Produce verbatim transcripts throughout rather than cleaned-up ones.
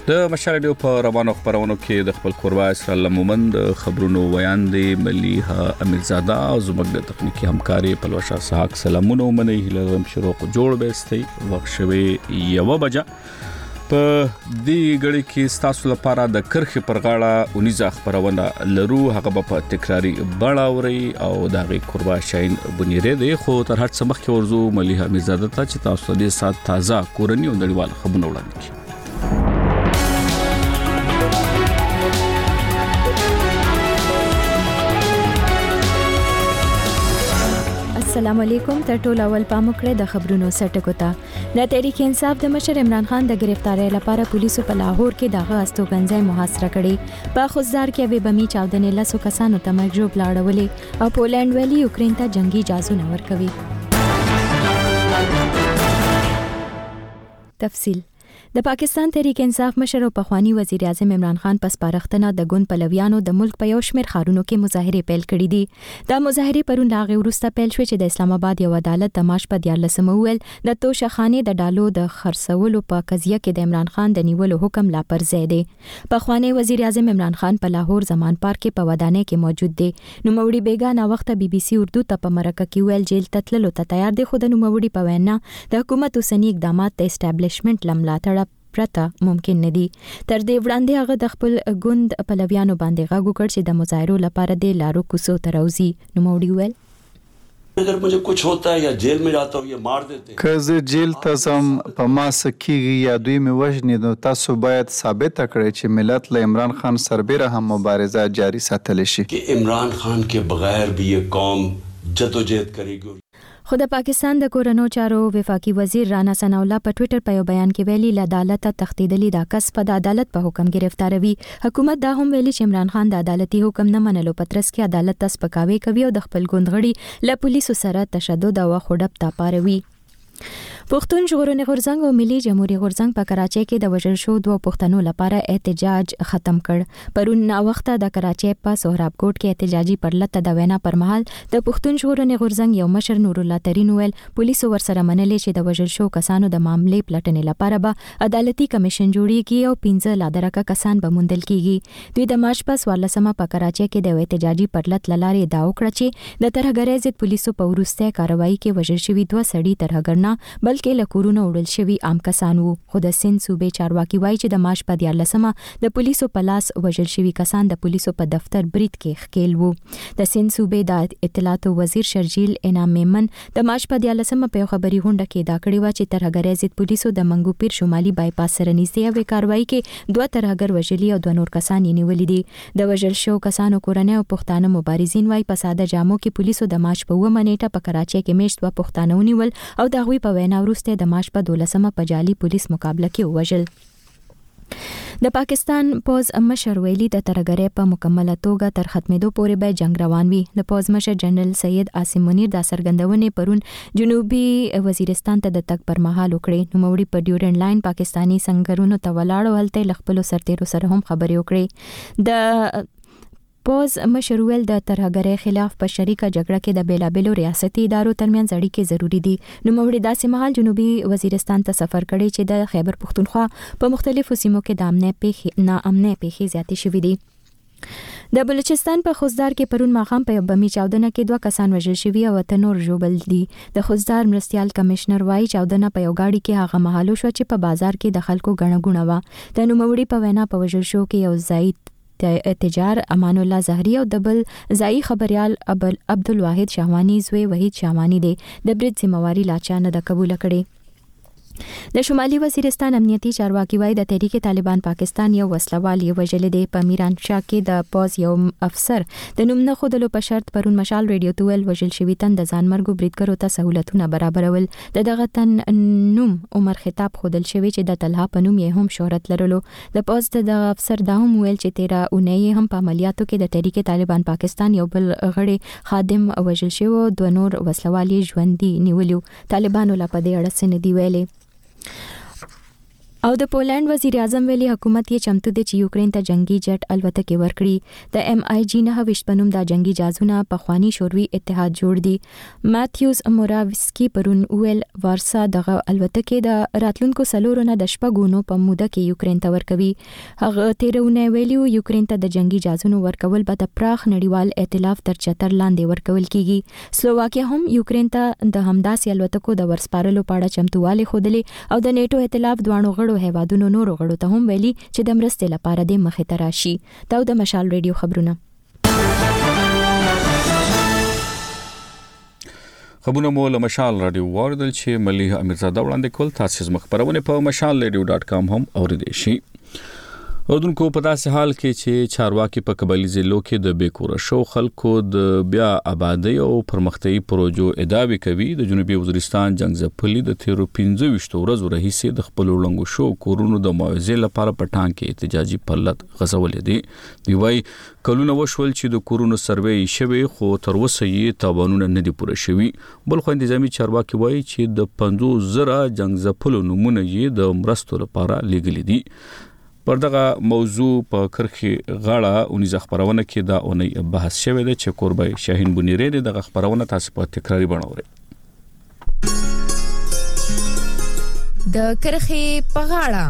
د مشال رادیو په روانو خبرونو کې د خپل کوربه اسرائیل مومند خبرونو ویاندې مليها امیرزاده او زموږ د تخنیکی همکاري پلوشا سحاق سلامونه ومني هلم شروع جوړ بهستي وخت شوي یو بجه په دې غړي کې ستاسو لپاره د کرخي پرغاړه اونیزه خبرونه لرو هغه په تکراری بڑاوري او دغه کوربه شاین بنيره دی خو تر هر څه مخکې ورزو مليها امیرزاده ته چې تاسو دې سات تازه کورنی او نړیوال خبرونه وړاندې کړئ. السلام علیکم تر ټولو اول پام وکړئ د خبرونو سرټکو ته. د تحریک انصاف د مشر عمران خان د گرفتاری لپاره پولیسو په لاهور کې دغه استوګنځي محاصره کړي. په خوزدار کې به بمی چاودنې لاسو کسانو ته مرګ لاړولې او پولند ویلي یوکرين ته جنگي جازونه ورکوي. تفصیل د پاکستان تحریک انصاف مشر او پخوانی وزیر اعظم عمران خان پس پارختنه د ګوند پلویانو د ملک په یو شمېر ښارونو کې مظاهره پیل کړې دي. دا مظاهره پرون لاغه وروسته پیل شوې چې د اسلام آباد یو عدالت د ماش په دیارلسمه ویل د توشخانه د ډالو د خرڅولو په قضیه کې د عمران خان د نیولو حکم لا پر ځای دی. پخوانی وزیر اعظم عمران خان په لاهور زمان پارک کې په ودانۍ کې موجود دی. نوموړي بیګا نا وخت بي بي سي اردو ته په مرکه کې ویل جیل تتللو ته تیار دی خو د نوموړي په وینا د حکومت اوسنی اقدامات د اسټابلیشمنت لملاتړ پرته ممکن ندي. تر دې وړاندې هغه د خپل ګوند پلویانو باندې غږ وکړ چې د مظاهرو لپاره د لارو کوڅو ته راوځي. نوموړي ویل اگر مجھے کچھ ہوتا ہے یا جیل میں جاتا ہوں یا مار دیتے ہیں که زه جیل ته ځم په ما سکیږي یا دوی مې وژني نو تاسو باید ثابت کړئ چې ملت له عمران خان سربیره هم مبارزه جاری ساتلی شي کہ عمران خان کے بغیر بھی یہ قوم جدوجہد کرے گی. خو د پاکستان د کورونو چارو وفاقي وزیر رانا ثناء الله په ټوئیټر په یو بیان کې ویلي له عدالت تښتېدلي دا کس په د عدالت په حکم گرفتاروي. حکومت دا هم ویلي چې عمران خان د عدالتي حکم نه منلو په ترڅ کې عدالت ته سپکاوی کوي او د خپل ګوند غړي له پولیسو سره تشدد او خړپ تا پاروي. پښتون ژغورنې غورځنګ او ملي جمهوریت غورځنګ په کراچۍ کې د وژل شو دوه پښتنو لپاره احتجاج ختم کړ. پرون نا وخت د کراچۍ په سهراب کوټ کې احتجاجي پرلط د وینا پر مهال د پښتون ژغورنې غورځنګ یو مشر نور الله ترين ویل پولیسو ورسره منلې چې د وژل شو کسانو د معاملې پلټنې لپاره به عدالتي کمیشن جوړیږي او پنځه لادرکه کسان به موندل کیږي. دوی د مارچ په څوارلسمه په کراچۍ کې د احتجاجي پرلط لارې دا وکړه چې د ترهګرۍ ضد پولیسو په وروسته کاروایی کې وژل شوي دوه سړي ترهګر نه بلکې له کورونو وړل شوي عام کسان وو. خو د سند صوبې چارواکي وایي چې د مارچ په دیارلسمه د پولیسو په لاس وژل شوي کسان د پولیسو په دفتر برید کې ښکیل وو. د سند صوبې د اطلاعات وزیر شرجیل انعام میمن د مارچ په دیارلسمه په خبري غونډه کې دا کړی و چې ترهګرۍ ضد پولیسو د منګو پیر شمالي بایپاس سره نږدې یوې کاروایی کې دوه ترهګر وژلي او دوه نور کسان یې نیولي دي. د وژل شو کسانو کورنۍ او پښتانه مبارزین وایي په ساده جامو کې پولیسو د مارچ په اوومه نیټه په کراچۍ کې میشت دوه پښتانه ونیول او د هغوی په وینا وروسته د مارچ په دولسمه په جعلي پولیس مقابله کې وژل. د پاکستان پوز مشر ویلي د ترهګرۍ په مکمله توګه تر ختمېدو پورې به جنگ روان وي. د پوز مشر جنرال سید عاصم منیر د څرګندونې پرون جنوبي وزیرستان ته د تګ پر مهال وکړې. نوموړي په ډیورنډ لاین پاکستانی سنگرونو ته ولاړ او هلته له خپلو سرتیرو سره هم خبرې وکړې. د پوز مشر ویل د ترهګرۍ خلاف په شریکه جګړه کې د بیلابېلو ریاستي ادارو ترمنځ اړیکې ضروری دي. نوموړي داسې مهال جنوبي وزیرستان ته سفر کړی چې د خیبر پښتونخوا په مختلفو سیمو کې د امنیت پیښې ناامنۍ پیښې زیاتې شوې دي. د بلوچستان په خوزدار کې پرون ماښام په بمی چاودنه کې دوه کسان وژل شوي او اته نور ژوبل دي. د خوزدار مرستیال کمشنر وایي چاودنه په یو گاډي کې هغه مهالو شو چې په بازار کې د خلکو ګڼه ګوڼه وه. د نوموړي په وینا په وژل شو کې یو ځای تجار امان الله زهري او د بل ځای خبريال عبدالواحد شاهوانی زوی وحید شاهوانی دی. د برید ذمہواری لا چا نه د قبول کړي. د شمالي وزیرستان امنیتي چارواکي وایي د تحریک طالبان پاکستان یو وسلوال یې وژلی دی. په میرانشاه کې د پوز یو افسر د نوم نه ښودلو په شرط پرون مشال ریډیو ته ویل وژل شوي تن د ځانمرګو بریدګرو ته سهولتونه برابرول. د دغه تن نوم عمر خطاب ښودل شوی چې د طلحه په نوم یې هم شهرت لرلو. د پوز د دغه افسر دا هم ویل چې تیره اونۍ هم په عملیاتو کې د تحریک طالبان پاکستان یو بل غړی خادم وژل شوی او دوه نور وسلوال یې ژوندي نیولیو. طالبانو لا په دې اړه څه نه دي ویلي. او د پولند وزیر اعظم ویلي حکومت یې چمتو دی چې یوکرين ته جنگي جټ الوتکې ورکړي. د ایم آی جی نه وشپنوم د جنگي جهازونه په خواني شوروي اتحاد جوړ دي. ماتیوس موراوسکی پرون ویل وارسا دغه الوتکې د راتلونکو سلورونه د شپږونو په موده کې یوکرين ته ورکوي. هغه تیرونه ویلیو یوکرين ته د جنگي جهازونو ورکول به د پراخ نړیوال ائتلاف تر چتر لاندې ورکول کیږي. سلوواکیا هم یوکرين ته د همداسې الوتکو د ورسپارلو په اړه چمتووالی ښودلې او د نیټو ائتلاف دوانو غړو هیوادونو نورو غړو ته هم ویلي چې د مرستې لپاره د مخې ته راشي. دا د مشال ریډیو خبرونه. خبرونه مو له مشال رادیو واردل چې مليحه امیرزاده وړاندې کول. تاسو زموږ خبرونه په مشال ریډیو ډاټ کام هم اوریدئ شئ. اردوونکو په داسې حال کې چې چارواکي په قبایلی ضلعو کې د بیکوره شو خلکو د بیا آبادی او پرمختیايي پروژو ادعاوې کوي. د جنوبي وزیرستان جنگځپلي د تیرو پنځه ویشتو ورځو راهیسې د خپل وړاندو شو کورونو د معاوضې لپاره په ټانګ کې احتجاجي پرلط غځولې دي. دی وايي کلونه وشول چې د کورونو سروې شوی خو تر اوسه یې تاوانونه نه دي پوره شوي. بل خو انتظامی چارواکي وايي چې د پنځوس زره جنگځپلو نمونه یې د مرستو لپاره لګلې دي. پر دغه موضوع په کرخي غاړه اونیزه خبرونه کې دا اونۍ بحث شوی دی چې قربای شاهین بنيري دغه خبرونه تاسو په تکراری بڼه د کرخي په غاړه.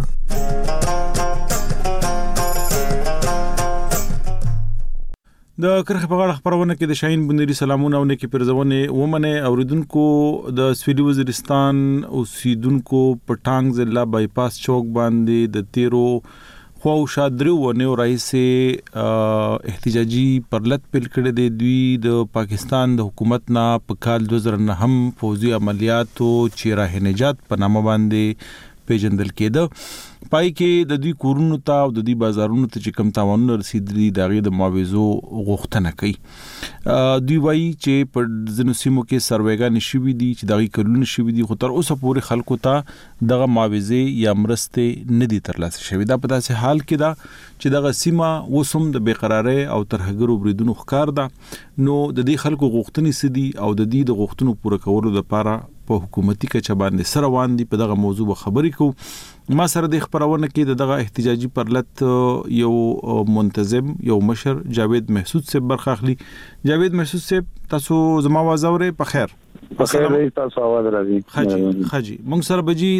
د کرخي په غاړه خبرونه کې د شاهین بنيري سلامونه او نیکی پرځونه ومنه اوریدونکو د سویلي وزیرستان اوسیدونکو په ټانګ ضلع بایپاس چوک باندې د تیرو خو شادرو ونیو رئیسه احتجاجي پرلط پیل کړي دي. دوی د پاکستان د حکومت نه په کال دو هزار نهم فوجي عملیاتو چې راه نجات په نامه باندې پیژندل کېده. پای کې د دوی کورونو ته او د دوی بازارونو ته چې کم تاوانونه رسیدلي دغه د معاوضو غوښتنه کوي. دوی وایي چې په ځینو سیمو کې سروېګان شوي دي چې دغه کلونه شوي دي خو تر اوسه پورې خلکو ته دغه معاوضې یا مرستې نه دي ترلاسه شوي. دا په داسې حال کې ده چې دغه سیمه وسوم د بیقرارۍ او ترهګرو بریدونو ښکار ده. نو د دې خلکو غوښتنې سدي او د دې د غوښتنو پوره کولو لپاره په حکومتي کچه باندې سره وان دي. په دغه موضوع خبرې کوو. ما سره د خبرونه کې دغه احتجاجي پرلط یو منتظم یو مشر جاوید محسود سے برخه اخلي. جاوید محسود سے تاسو زما आवाज اورئ؟ په خیر په خیر تاسو आवाज راځي. خاجي خاجي موږ سره بجی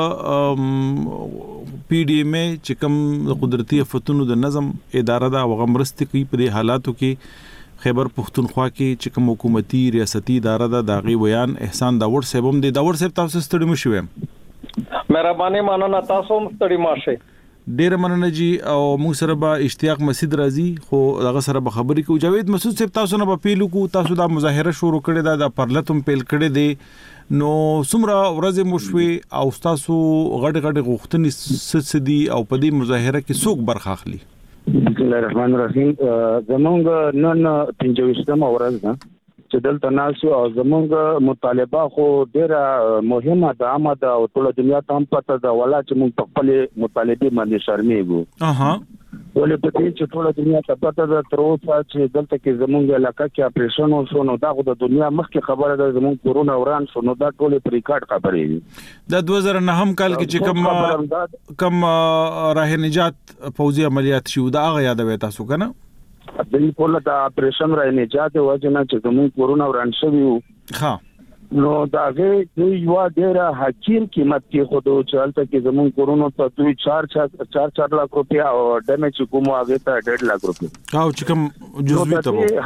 د پی ډی ایم چې کوم قدرتي فتونو د نظم اداره دا وغمرست کوي په حالاتو کې خیبر پختونخوا کې چې کوم حکومتي ریاستي اداره دا داغي بیان احسان داور صاحب هم د داور صاحب تاسو ستړي مشوي. مهرباني مننه تاسو هم ستړي ماشه. ډیر مننه جی او موږ سره به اشتیاق مسجد راځي خو هغه سره به خبرې کوو. جاوید مسعود صاحب تاسو نه په پیلو کو تاسو دا مظاهره شروع کړی دا د پرلتم پیل کړی دی نو څومره ورځې مشوي او تاسو غټ غټ غوښتنې سدي او په دې مظاهره کې څوک برخه اخلي؟ بسم الله الرحمن الرحیم. زمونږ نن پنځه ویشتمه ورځ ده چې دلته ناسو او زمونږ مطالبه خو ډیره مهمه ده عامه ده او ټول دنیا ته هم پته ده ولا چې موږ په خپل مطالبه باندې شرمېږو. اها ولې په دې چې ټول دنیا ته پته ده تر اوسه چې دلته کې زمونږ علاقه کې اپریشن وشو نو دا خو د دنیا مخکې خبره ده. زمونږ کورونا وران شو نو دا ټول په ریکارډ خبرې دي. د دوه هزار نهم کال کې چې کوم کوم راه نجات فوجي عملیات شو دا هغه یادوي تاسو کنه؟ بالکل دا اپریشن راه نجات وجنه چې زمونږ کورونا وران شوی وو. ها نو دا غي دوی یو ډیره حقیر قیمت کې خو دوی چالت کې زمون کورونا ته دوی چار چار چار لک روپیا او ډیمیج کوم هغه ته ډېر لک روپیا او چې کوم جزوی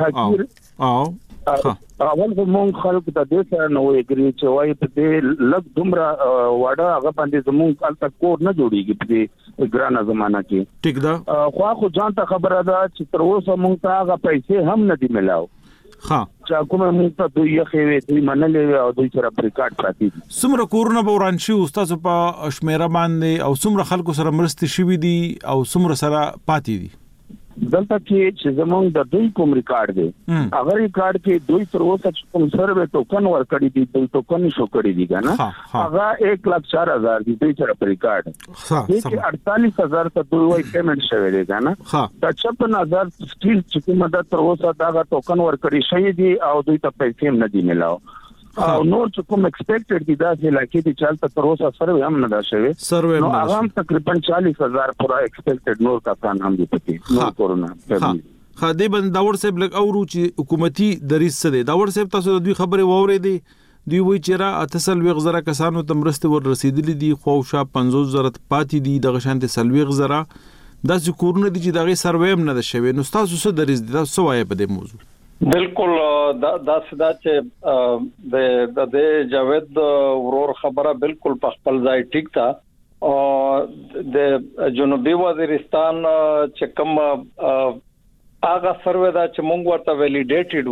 ته او او اول کوم خلک د دې سره نو اګری چې وایي په دې لګ دومره واډه هغه باندې زمون کال تک کور نه جوړیږي په دې ګرانه زمانہ کې. ټیک ده خو خو ځان ته خبره ده چې تر اوسه مونږ ته هغه پیسې هم نه دی ملاو. ها چې کومه مونږ ته دوی یې خوي دوی منلې او دوی سره ریکارډ پاتې دي. څومره کورونا بوران شي استاد په شمیره باندې او څومره خلکو سره مرستې شوي دي او څومره سره پاتې دي؟ دلته کې چې زمونږ د دوی کوم ریکارډ دی هغه ریکارډ کې دوی تر اوسه کوم سروې ټوکن ورکړي دي دوی ټوکن شو کړی دي کنه هغه ایک لک چار هزار دی دوی سره ریکارډ دی چې اړتالیس هزار ته دوی وای پیمنٹ شوی دی کنه دا چھپن هزار سټیل چې کومه د تر اوسه دا ټوکن ورکړي شوی دي او دوی ته پیسې نه دي ملاو. او نور چې کوم ایکسپیکټډ دي دا چې لکه دي چالت تر اوسه سروې هم نه دا شوی سروې نو هغه هم تقریبا چالیس هزار پورا ایکسپیکټډ نور کسان هم دي پکې نور کورونا ها دې بند داور صاحب لک اورو چې حکومتي دریس څه دی داور صاحب تاسو د دوی خبره ووري دي دوی وی چې را اتصل وی غزره کسانو ته مرسته ور رسیدلې دي خو شا پنځوس زره پاتې دي د غشانت سلوي غزره دا ذکرونه دي چې دغه سروې هم نه شوی نو تاسو څه دریس دي تاسو وایي په دې موضوع بالکل دا دا سدا چې د د جاوید ورور خبره بالکل په خپل ځای ټیک تا او د جنوبي وزیرستان چې کوم هغه سروې دا چې مونږ ورته ویلیډیټډ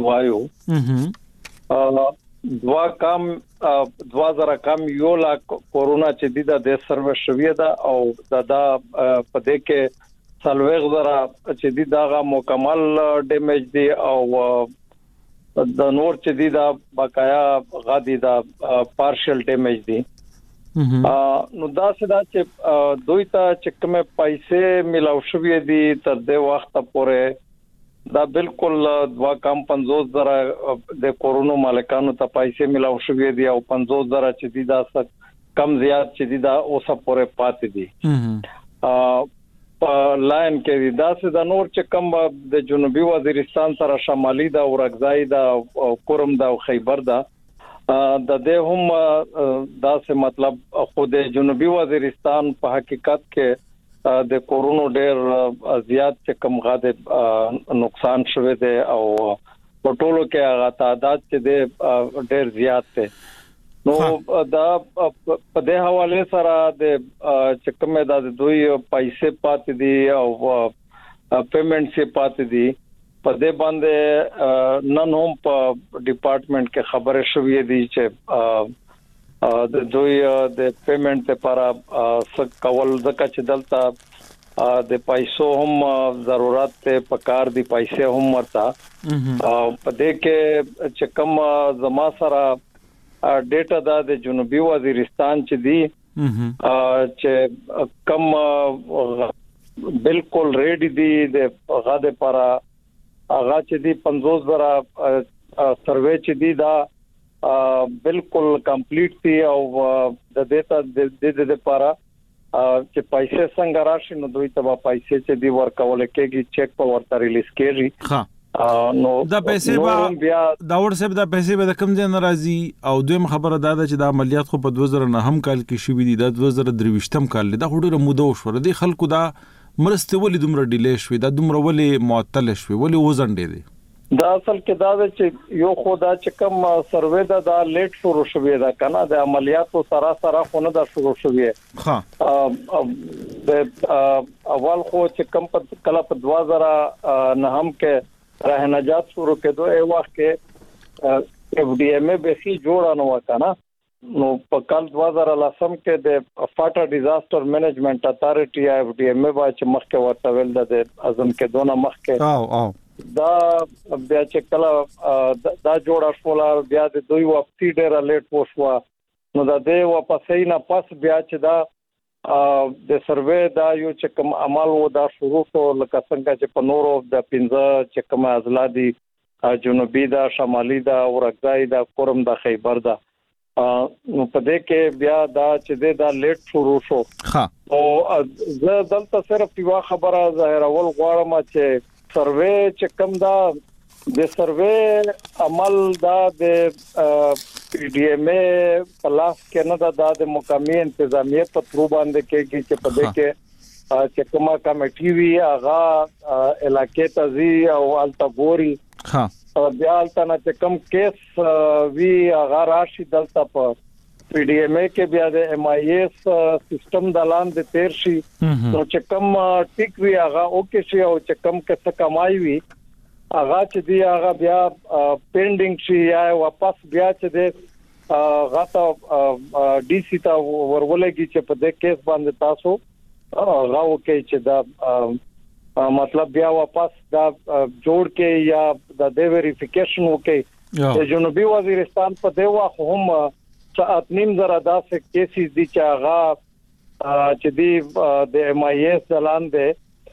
وایو دوا کم دوا زره کم یو لا کورونا چې دی دا د سروې شوی دا او دا دا په دې کې سلويغ زره چې دی دا مکمل ډیمیج دی او د نور چې دی دا بقایا غادي دا پارشل ډیمیج دی نو دا سدا چې دوی ته چې کومه پیسې ملاو شوې دي تر دې وخت پورې دا بالکل دوا کم پنځوس زره د کورونا مالکانو ته پیسې ملاو شوې دي او پنځوس زره چې دي دا کم زیات چې دي دا اوسه پورې پاتې دي په لاین کې دا څه د نور چې کم د جنوبي وزیرستان سره شمالي دا او رغځای دا او کورم دا او خیبر دا د دې هم دا څه مطلب خو د جنوبي وزیرستان په حقیقت کې د کورونا ډېر زیات چې کم غاده نقصان شوه دي او په ټولو کې هغه تعداد چې د ډېر زیات دي نو دا په دې حواله سره د چې کومه د دوی پیسې پاتې دي او پیمنٹ سي پاتې دي په دې باندې نن هم په ډپارټمنټ کې خبره شوې دي چې د دوی د پیمنٹ لپاره څه کول ځکه چې دلته د پیسو هم ضرورت ته پکار دي پیسې هم ورته په دې کې چې کوم زما سره ډیټا دا د جنوبي وزیرستان چې دی چې کوم بالکل ریډي دي د غاده لپاره هغه چې دی پنځوس زره سروې چې دی دا بالکل کمپلیټ دي او د دیتا د دې لپاره چې پیسې څنګه راشي نو دوی ته پیسې چې دی ورکول کېږي چیک په ورته ریلیز کېږي ها نو دا پیسې با دا ورسې دا پیسې به کم ځای ناراضي او دویم خبره دا ده چې د عملیات خو په دوه زره نه هم کال کې شوې دي د دوه زره درويشتم کال دا هډوره موده وشو دي خلکو دا مرسته ولې دومره ډیلی شوې دا دومره ولې معطل شوې ولې وزن دي دا اصل کې دا چې یو خدا چې کوم سروې دا د لیټ شروع شوې ده کنه د عملیاتو سره سره خونه دا شروع شوې ها د اول خو چې کوم په کلا په دوه زره نه هم کې راه نجات شروع کېدو ای وخت کې اف ډي ایم به سي جوړه نو وکنه نو په کال دوه زره لسم کې د فاټا ډیزاستر منیجمنت اتارټي اف ډي ایم به چې مخکې ورته ویل د اعظم کې دونه مخکې او او دا بیا چې کله دا جوړه شولا بیا د دوی واپسی ډېر لیټ وشو نو دا د واپسې نه پس بیا چې دا د سروې دا یو چې کوم عمل و دا شروع شو لکه څنګه چې په نورو د پنځه چې کوم ازلادي جنوبي دا شمالي دا او رغځای دا کورم دا خیبر دا نو په دې کې بیا دا چې دا لیټ شروع شو ها او زه دلته صرف یو خبره ظاهرول غواړم چې سروې چې کوم دا د سروې عمل دا د پی ډی ایم ای پلاس کې نه دا د مقامی انتظامیه په ترو باندې کې چې په دې کې چې کومه کمیټي وی هغه علاقې ته زی او التګوري ها بیا التنه چې کوم کیس وی هغه راشي دلته په پی ډی ایم ای کې بیا د ایم آی ایس سیستم د لاندې تیر شي نو چې کوم ټیک وی هغه اوکے شي او چې کوم څه کمای وی هغه چې دی هغه بیا پینډینګ شي یا واپس بیا چې دی هغه ډي سی ته ورولېږي چې په دې کیس باندې تاسو هغه اوکے چې دا مطلب بیا واپس دا جوړ کې یا د ویریفیکیشن اوکے د جنوبي وزیرستان په دی واخ هم ساعت نیم زره داسې کیسز دي چې هغه چې دی د ایم آی ایس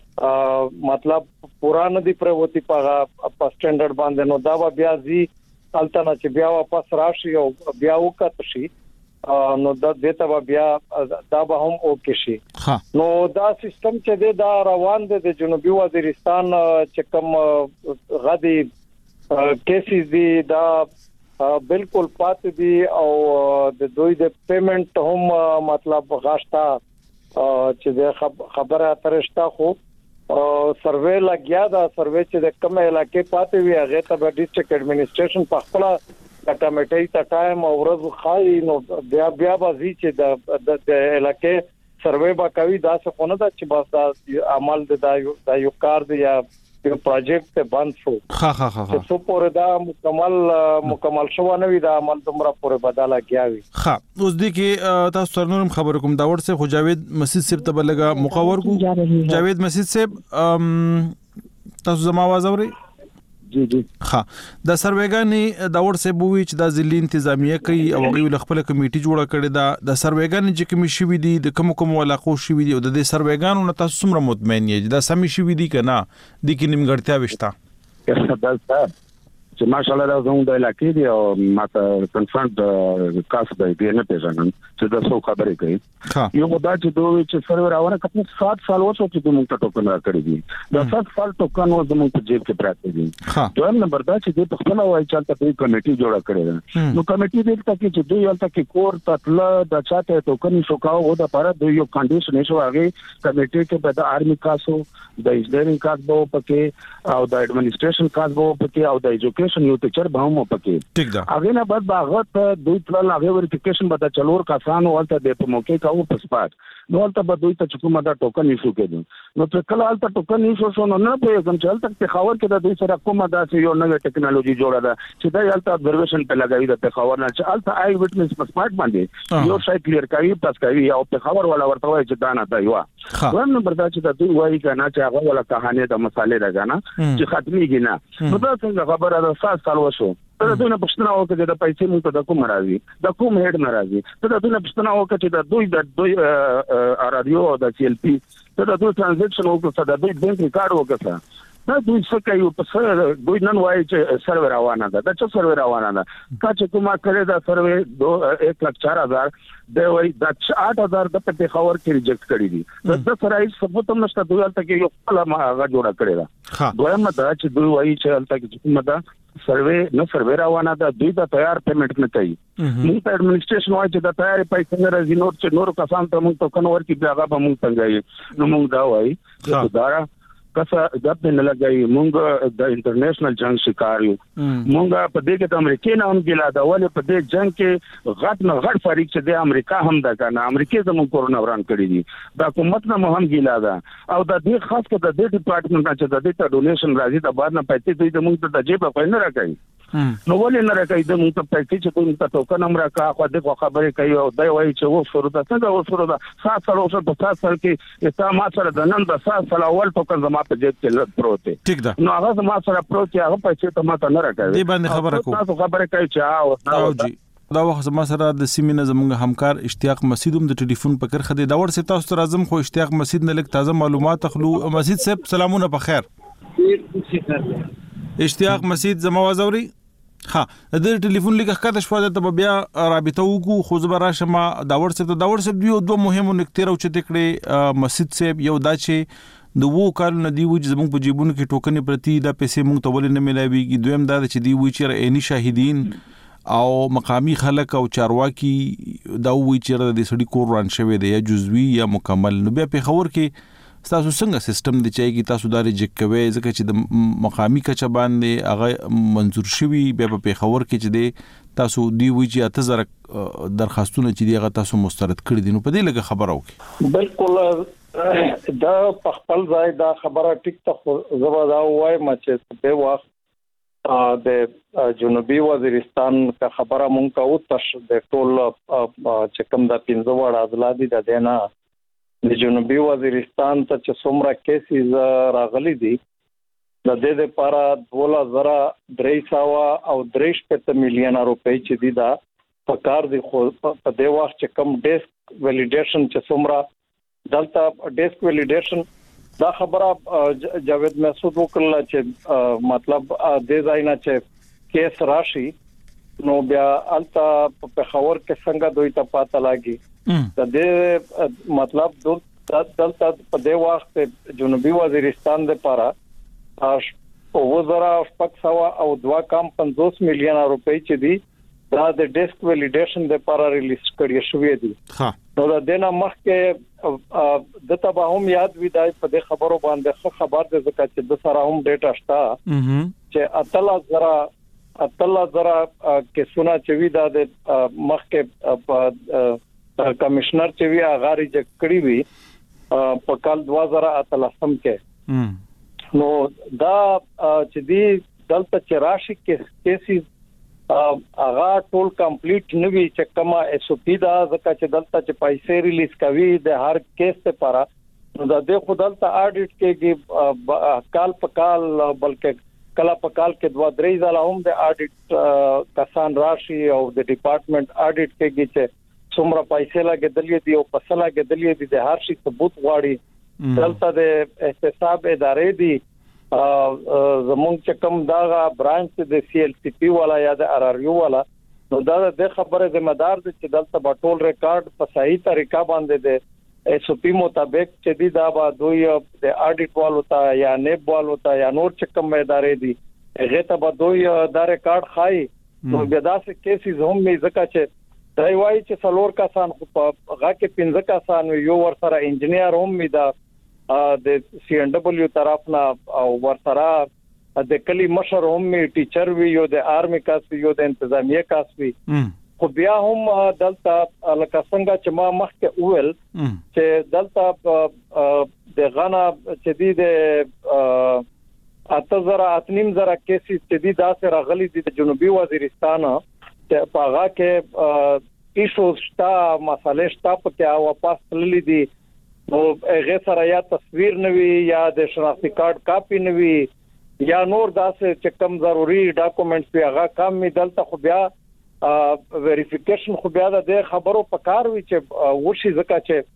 لاندې مطلب پوران دي پروتی په په سټانډرډ باندې نو دا بیا زی التنا چې بیا واپس راشي او بیا وکړ شي نو د دې ته بیا دا به هم اوکې شي نو دا سیستم چې دا روان دی د جنوبي وزیرستان چې کوم غدي کیسز دي دا بالکل پات دي او د دوی د پیمنٹ هم مطلب غاشتا چې د خبره ترشتا خو سروے لګیا دا سروے چې د کوم علاقې پاتې وي هغه ته د ډیسټریکټ ایڈمنسټریشن په خپل د کمیټې ته ټایم او ورځ خای نو بیا بیا بازي چې د د علاقې سروے با کوي دا څه خونه دا چې بس دا عمل د یو کار دی یا یو پروجیکټ ته بند شو ها ها ها چې څو پورې دا مکمل مکمل شو نه وي دا عمل تمره پورې بدلا کیاوي ها اوس دي کې تاسو سرنورم خبر کوم دا ورته خو جاوید مسجد سیب ته بلګه مقاور کو جاوید مسجد سیب تاسو زما आवाज اوري جی جی ها د سروېګانی دا ورته بووي چې د ځلې انتظامیه کوي او غوي خپل کمیټي جوړه کړي دا د سروېګانی چې کوم شي وي دي د کوم کوم علاقو شي وي دي او د سروېګانو نه تاسو څومره مطمئن یې دا سمي شي وي دي کنه د کې نیمګړتیا وشته دا څه چې ماشاءالله دا زموږ د علاقې دی او ماته کنفرنټ کاس دی دی نه پیژنم چې دا څو خبرې کوي یو مدا چې دوی چې سرور راونه کته سات سال وڅو چې موږ ته ټوکن راکړي دي دا سات سال ټوکن و زموږ په جیب کې پراته دي دویم نمبر دا چې د خپل وای چې تاسو کمیټي جوړه کړې ده نو کمیټي دې ته چې دوی ولته کې کور تطلا د چاته ټوکن شوکاو و د لپاره دوی یو کنډیشن شو هغه کمیټي کې په د آرمي کاسو د انجینرینګ کاس بو پکې او د ایڈمنسټریشن کاس بو پکې او د ایجوکیشن یو ټیچر به هم پکې ټیک ده هغه نه بعد باغت دوی تل هغه وریفیکیشن به د چلور کسانو ولته د په موقع کاو په سپاټ نو ولته به دوی ته کومه دا ټوکن ایشو کېدو نو په کله ولته ټوکن ایشو شو نو نه په کوم چل تک تخاور کې د دوی سره کومه دا یو نوې ټیکنالوژي جوړه ده چې دا ولته ابزرویشن په لګوي د تخاور نه چې ولته آی وټنس په سپاټ باندې یو شای کلیر کوي پس کوي او تخاور ولا ورته وایي چې دا نه دی وا ون نمبر دا چې دوی وایي کنه چې هغه ولا کہانی د مصالې ده کنه چې ختميږي نه نو دا څنګه خبره ده سات سال وشو ته دوی نه پښتنه وکړه د پیسې مونږ ته د کوم راځي د کوم هډ ناراضي ته دوی نه پښتنه وکړه چې د دوی د دوی رادیو او د سی ال پی ته د دوی ټرانزیکشن وکړه د دوی بانک کارت وکړه دا دوی څه کوي په سره دوی نن وایي چې سرور روانه ده دا چې سرور روانه ده کا چې کومه کړی دا سرور एक लाख चार हजार د وایي دا आठ हजार د په خبر کې ریجکټ کړی دي د سره هیڅ ثبوت هم نشته دوی تل کې یو خپل هغه جوړه کړی دا دویم دا چې دوی وایي چې تل کې کومه دا سروے نه سروے روانه ده دوی دا تیار پیمنٹ نه کوي موږ ته ایڈمنسټریشن وایي چې دا تیار پیسې نه راځي نور چې نور کسان ته موږ ټوکن ورکړي بیا هغه به موږ څنګه نو موږ دا وایي چې دا کسا د نه لګای مونږ د انټرنیشنل جنگ شکار یو مونږ په دې کې د امریکای نه هم ګلا دا ولې په دې جنگ کې غټ نه غټ فریق چې د امریکا هم دا کنه امریکای زموږ کورونا وران کړی دي دا حکومت نه هم ګلا دا او د دې خاص کر د دې ډپارټمنټ چې د دې ته ډونیشن راځي د بار نه پیسې دوی د مونږ ته د جیب په نه راکړي نو ولې نه راکړي د مونږ ته پیسې چې دوی ته ټوکن هم راکا خو دې خبرې کوي او دا وایي چې و شروع ده څنګه و شروع ده سات سال اوسه په سات سال کې تا ما سره د نن د سات سال اول ټوکن زما په جیب کې پروت ټیک ده نو هغه ما سره پروت هغه پیسې ته ما ته نه راکړي دې باندې خبره کوم تاسو خبره کوي چې او جی دا وخت ما سره د سیمینه زموږ همکار اشتیاق مسیدوم د ټلیفون په کرخه دی دا ورسې تاسو ته راځم خو اشتیاق مسید نه لک تازه معلومات اخلو مسید صاحب سلامونه په خیر اشتیاق مسید زما وزوري ها د ټلیفون لیک ښکته شو ته بیا رابطه وکړو خو زبر راشم دا ورسې ته دا ورسې دوه دوه مهمو نکته راو چې تکړه مسید صاحب یو دا چې د وو کارونه دی و چې زموږ په جیبونو کې ټوکنې پرتی دا پیسې موږ ته ولې نه ملایويږي دویم دا چې دی و چې عیني شاهدین او مقامی خلک او چارواکي دا وی چې د سړي کور ران شوی دی یا جزوی یا مکمل نو بیا په خبر کې تاسو څنګه سیستم دی چې تاسو دا ریجکټ کوي ځکه چې د مقامی کچه باندې هغه منزور شوی بیا په خبر کې چې دی تاسو دی وی چې اته زره درخواستونه چې دی هغه تاسو مسترد کړی دي نو په دې لګه خبره وکړي بالکل دا په خپل ځای دا خبره ټیک ته زبر دا وایم چې په وخت د جنوبي وزیرستان کا خبره مونږ کا او تش د ټول چې کوم د پنځه وړ ازلادي د دینا د جنوبي وزیرستان ته چې څومره کیسز راغلي دي د دې لپاره دوه زره درې سو او درې شپږ میلیون روپۍ چې دي دا په کار دي خو په دې وخت چې کوم ډیسک ویلیډیشن چې څومره دلته ډیسک ویلیډیشن دا خبره جاوید مسعود وکړه چې مطلب د ځای نه چې کیس راشي نو بیا التا په خبر کې څنګه دوی ته پاته لاګي د دې مطلب د دلته په دې وخت جنوبي وزیرستان د پاره او وزرا شپږ سوه او دوه کم پنځوس میلیونه روپۍ چې دي دا د ډیسک ویلیډیشن د لپاره ریلیز کړی شوې دي. ها نو دا دنه مخکې د تباهم یاد وی دای په دې خبرو باندې خبر د زکات چې د سره هم ډیټا شته چې اتلا زرا اتلا زرا کې سنا چې وی دا د مخکې کمشنر چې وی غاری چې کړی وی په کال دوه زره اتلس سم کې نو دا چې دی دلته چې راشي کې کیسز اغا ټول کمپلیټ نوی چې کما ایس او پی دا ځکه چې دلته چې پیسې ریلیز کوي د هر کیس لپاره نو دا د خپلته اډیټ کېږي کال په کال بلکې کلا په کال کې دوه درې ځله هم د اډیټ کسان راشي او د ډپارټمنٹ اډیټ کېږي چې څومره پیسې لګېدلې دي او پسې لګېدلې دي د هر شي ثبوت غواړي دلته د احتساب ادارې دي زمونږ چې کوم دا برانچ د سی ایل سی پی والا یا د ار ار یو والا نو دا د خبره ذمہ دار دي چې دلته په ټول ریکارډ په صحیح طریقه باندې د ایس او پی مطابق چې دی دا به دوی د اډیټ والو ته یا نیب والو ته یا نور چې کوم ادارې دي هغه ته به دوی دا ریکارډ خای نو بیا دا څه کیسز هم می ځکه چې دای وای چې څلور کسان خو په هغه کې پنځه کسان یو ور سره انجنیر هم می دا د سی ان ډبلیو طرف نه او ور سره د کلی مشر هم می ټیچر وی یو د آرمی کاس وی یو د انتظامیه کاس وی خو بیا هم دلته لکه څنګه چې ما مخکې اول چې دلته د غنا چې دی د اته زره اتنیم زره کیسز چې دی داسې راغلي دي د جنوبي وزیرستان ته پاغه کې ایشو شتا مسالې شتا په کې او واپس تللی دي نو هغه سره یا تصویر نوي یا د شناختی کارت کاپی نوي یا نور داسې چې کوم ضروری ډاکومېنټس وی هغه کم می دلته خو بیا ویریفیکیشن خو بیا د خبرو پکار وی چې وشي ځکه چې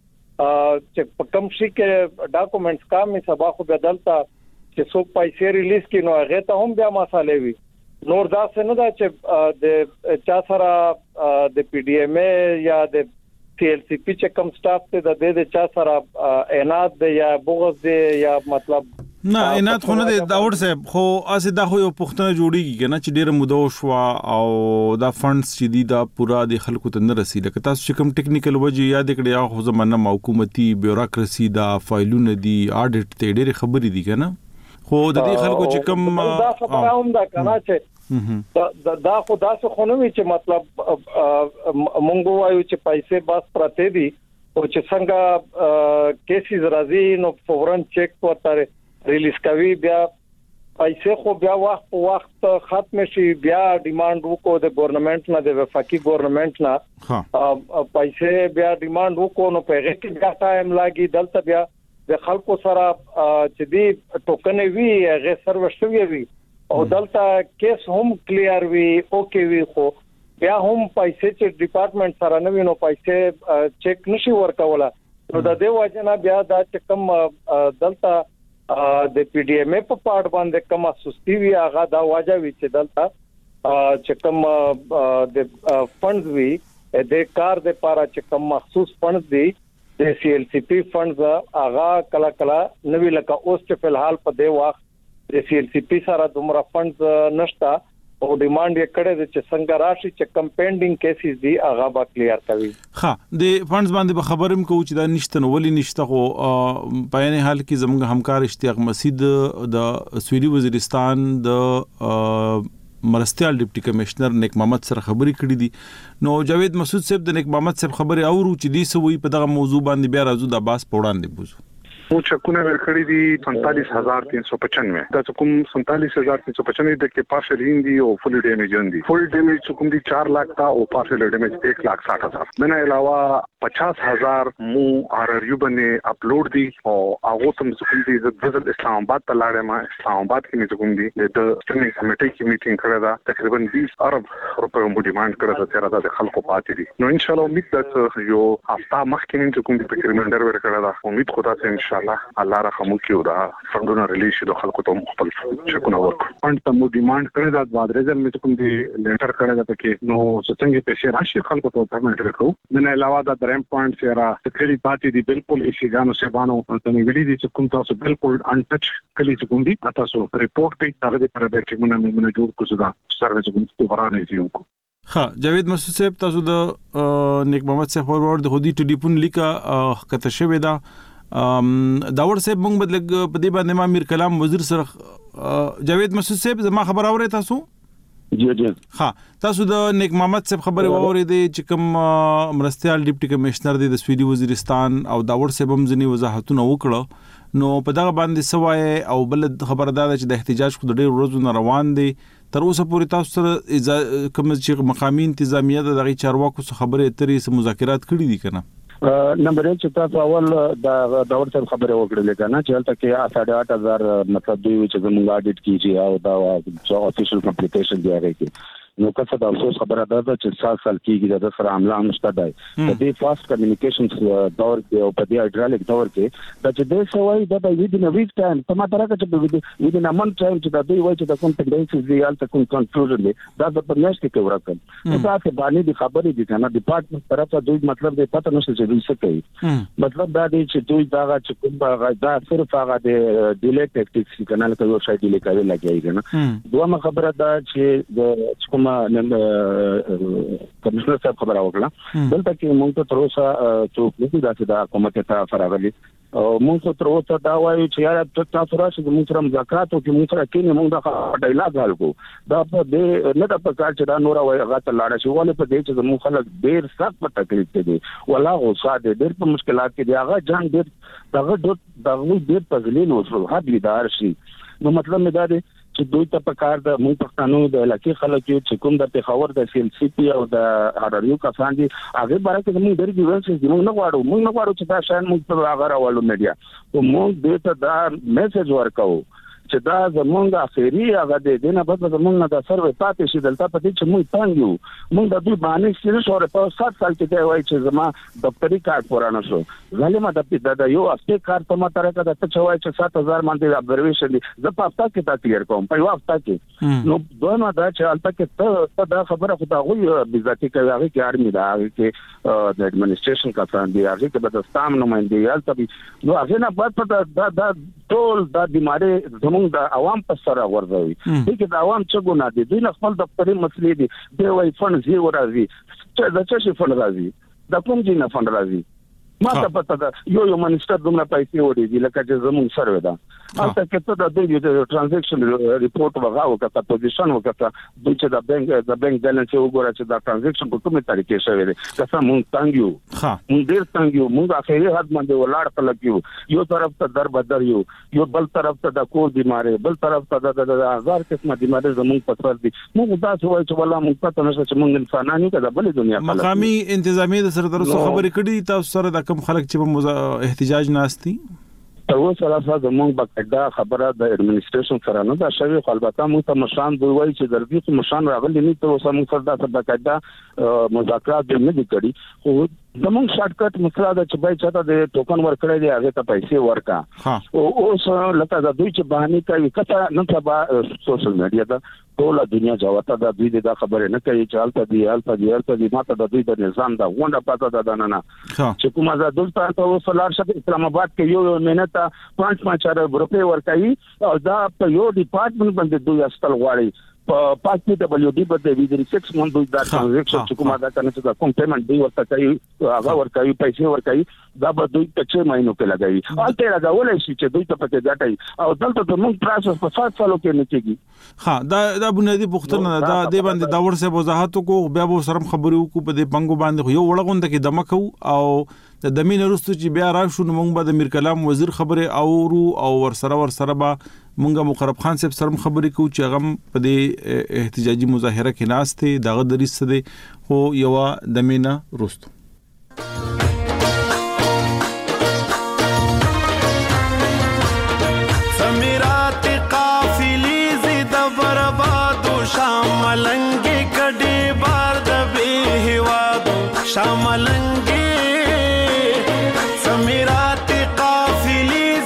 چې په کوم شي کې ډاکومېنټس کم می سبا خو بیا دلته چې څوک پیسې ریلیز کینو هغه ته هم بیا مسالې وي نور دا څه نه دا چې د چا سره د پی ډی ایم ای یا د سی ایل سی پی چې کوم سټاف ته د دې د چا سره اعنات دی یا بغض دی یا مطلب نه اعنات خو نه دی داور صاحب خو اسه دا خو یو پښتنه جوړیږي کنه چې ډیره مودو شو او دا فندز چې دی دا پورا د خلکو ته نه رسیدل که تاسو چې کوم ټیکنیکل وجه یاد کړئ یا خو زمانه حکومتي بیوروکراسي دا فایلونه دی اډیټ ته ډیره خبرې دي کنه خو د دې خلکو چې کوم دا خبره هم دا کنه چې دا دا خو دا څه خو نه وی چې مطلب مونږ وایو چې پیسې بس پراته دي او چې څنګه کیسز راځي نو فورن چیک ورته ریلیز کوي بیا پیسې خو بیا وخت په وخت ختم شي بیا ډیماند وکړو د ګورنمنت نه د وفاقي ګورنمنت نه پیسې بیا ډیماند وکړو نو په هغه کې بیا ټایم لاګي دلته بیا د خلکو سره چې دی ټوکن وی هغه سرور شوی وی او دلته کیس هم کلیر وی اوکے وی خو بیا هم پیسې چې ډپارټمنټ سره نه وینو پیسې چیک نشي ورکوله نو د دې وجه نه بیا دا چې کوم دلته د پی ډی ایم ای په پارت باندې کومه سستی وی هغه دا وجه وی چې دلته چې کوم د فندز وی د کار د لپاره چې کوم مخصوص فندز دي د سی ایل سی پی فندز هغه کلا کلا نوی لکه اوس چې په الحال په دی وخت د سی ایل سی پی سره دومره فندز نشتا او ډیماند یې کړی چې څنګه راشي چې کم پینډینګ کیسز دي هغه به کلیر کوي ها د فندز باندې به خبرم کوو چې دا نشته نو ولې نشته خو په عین حال کې زموږ همکار اشتیاق مسعود د سویلي وزیرستان د مرستيال ډیپټي کمشنر نیک محمد سره خبرې کړې دي نو جاوید مسعود صاحب د نیک محمد صاحب خبرې اورو چې دی سوي په دغه موضوع باندې بیا راځو د باس پوړان دی بوزو वो चक्कूने ورکړی دي सैंतालीस हज़ार तीन सौ पचानवे دا کوم सैंतालीस हज़ार तीन सौ पचानवे د کې پارشل هندي او فل ډیمیج هندي فل ډیمیج کوم دي चार लाख تا او پارشل ډیمیج एक लाख साठ हजार منه علاوه पचास हज़ार مو ار ار یو باندې اپلوډ دي او هغه تم کوم دي د اسلام آباد ته لاړم ما اسلام آباد کې مې کوم دي د سټنډینګ کمیټې کې میټینګ کړه دا تقریبا बीस ارب روپے مو ډیماند کړه دا تیرا د خلکو پاتې دي نو ان شاء الله امید ده یو هفته مخکې مې کوم دي په کریمنډر ورکړه دا امید خدا سره ان شاء تعالی الله رحم وکړي دا فندونه ریلیز شي د خلکو ته خپل چکونه ورکړي. فند ته مو ډیماند کړی دا بعد رزل مې کوم دی لیټر کړی دا کې نو څنګه پیسې راشي خلکو ته پیمنټ وکړو. نه علاوه دا دریم پوینټ سره تکلیف پاتې دي بالکل هیڅ غانو سبانو ته ویلي دي چې کوم تاسو بالکل ان ټچ کلی چې کوم دي تاسو ریپورت کوي هغه پر به چې موږ موږ جوړ کوو دا سرویس کوم څه ورانه دي کو. ها جاوید مسعود صاحب تاسو د نیک محمد صاحب فورورډ د هودي ټلیفون لیکا کته شوی دا داور صاحب موږ بدلګ په دې باندې ما امیر کلام وزیر سره جاوید مسعود صاحب زما خبر اورئ تاسو؟ جی جی ها تاسو د نیک محمد صاحب خبره واورېدې چې کوم مرستيال ډیپټي کمشنر دی د سویډي وزیرستان او داور صاحب هم ځنی وضاحتونه وکړه نو په دغه باندې سوای او بل خبردار چې د احتجاج خو د ډېر ورځې روان دي تر اوسه پورې تاسو سره کوم چې مقامي انتظامیه د دغه چارواکو څخه خبرې اترې سم مذاکرات کړي دي کنه؟ نمبر یک چې تاسو اول د داور صاحب خبره وکړلې کنه چې هلته کې ساڑھے آٹھ هزار مطلب دوی چې زموږ اډیټ کیږي او دا افیشل کمپلیټیشن دی هغه کې نو کله د افسوس خبره ده چې سال سال کېږي د سره عمله نشته دی د دې فاست کمیونیکیشنز دور کې او په دې هایدرالک دور کې د چې د سوي د ویدین ا ویک ټایم په ماته راکړه چې ویدین ا منث ټایم چې د دوی وایي چې د کوم ټندنسیز دی الته کوم کنفیوژن دی دا د پرمیاشت کې ورکړل نو تاسو باندې د خبرې دي کنه ډپارټمنټ طرفه دوی مطلب د پته نشته چې دوی څه کوي مطلب دا دی چې دوی دا چې کوم دا صرف هغه د ډیلی ټیکټکس کنه لکه یو شای ډیلی کوي لګي کنه دوه خبره دا چې د کوم کمشنر صاحب خبره وکړه دلته کې موږ ته تر اوسه څوک نه دا چې دا حکومت ته فراغلي او موږ تر اوسه دا وایو چې یاره تاسو راشي موږ سره مذاکرات وکړو موږ سره کې موږ د ډایلاګ حل کو دا په دې نه د پکار چې دا نور وایي هغه ته لاړ شي ولې په دې چې موږ خلک ډېر سخت په تکلیف کې دي ولا غوسه دي ډېر په مشکلات کې دي هغه جان ډېر دغه دغه ډېر په ذلیل وشو حد لیدار شي نو مطلب مې دا دی چې دوی ته په کار د موږ پښتنو د علاقې خلک یو چې کوم د پیښور د سیل سی پی او د هراریو کسان دي هغه باره کې موږ ډېر ګیونس دي موږ نه غواړو موږ نه غواړو چې دا شان موږ په هغه راوړو میډیا او موږ دې ته دا میسج ورکاو چې دا زمونږ اخیری هغه د دینه بس زمونږ د سروې پاتې شي دلته پاتې چې موږ تانګو موږ د دوی باندې سره شوره په سات سال کې دی وای چې زما دفتری کارت پورانه شو ظالما د د یو هفته کارت په ماته راکړه ته چې وای چې سات هزار باندې ابزرویشن دي زه په هفته کې تا کلیر کوم په یو هفته کې نو دوه ما دا چې البته کې ته دا خبره خو دا غوي بذاتي کوي هغه کې ارمي دا هغه کې د اډمنستریشن کسان دي هغه کې د ستام نمائندګي البته نو هغه نه بعد په دا ټول د بیماری زموږ د عوام په سره ورځوي چې د عوام څه ګناه دي دوی خپل دفتري مسلې دي دی وای فن زی ورازي چې د څه شي فن راځي د کوم ځای نه فن راځي ما ته پته ده یو یو منسټر دومره پیسې وړي دي لکه چې زموږ سره ده البته کې ته د دوی د ترانزیکشن ریپورت وغاو کته پوزیشن وکړه دوی چې د بانک د بانک بیلانس وګوره چې د ترانزیکشن په کومه طریقې شوی دی که موږ تانګیو ها موږ ډیر تانګیو موږ اخیری حد باندې ولاړ خلک یو یو طرف ته در بدر یو یو بل طرف ته د کور بیماری بل طرف ته د هزار قسمه بیماری زموږ په سر دي موږ دا څه وایي چې والله موږ پته نشته چې موږ انسانانی کده بل دنیا خلک مقامي انتظامیه سره درسو خبرې کړي تاسو سره د کوم خلک چې په احتجاج ناشتي تر اوسه راځه زموږ بقاعده خبره د اډمنستریشن سره نه دا شوی خو البته موږ ته مشان دوی وایي چې درځي چې مشان راغلي نه تر اوسه موږ سره د بقاعده مذاکرات نه دي کړي خو زموږ شارټ کټ مسله دا چې بای چاته د ټوکن ورکړی دی هغه ته پیسې ورکا او اوس لکه دا دوی چې بهانه کوي کته نه سبا سوشل میډیا دا ټول دنیا جوته دا دوی دا خبره نه کوي چې حالت دی حالت دی حالت دی ماته د دوی د نظام دا غونډه پاته ده نه نه چې کومه دا دلته ته وسلار شته اسلام آباد کې یو مهنت پانچ پانچ روپے ورکایي او دا په یو ډپارټمنټ باندې دوی استل غواړي په پاس ډبلیو ډي باندې ویډری سکس مونږ دوی دا ترانزیکشن چې کومه دا کنه چې کوم پیمنٹ دی ورته کوي هغه ورکوي پیسې ورکوي دا به دوی په څه ماینو کې لګوي البته راغولای شي چې دوی ته پکې ګټي او دلته ته موږ پروسس په سات سالو کې نه کېږي ها دا دا بنیادی پوښتنه دا د باندې دا ورسې وضاحت کو بیا به سره خبرې وکړو په دې بنګو باندې یو وړغونده کې دمکو او د دمین وروسته چې بیا راشو نو موږ به د میر کلام وزیر خبره اورو او ورسره ورسره به موږ مقرب خان صاحب سره خبرې کوو چې هغه په دې احتجاجي مظاهره کې ناشته دغه دریس ده خو یو دمینه وروسته سمیرات قافلی زید برباد شاملنګ کډي بار د به هوادو شاملنګ سمیرات قافلی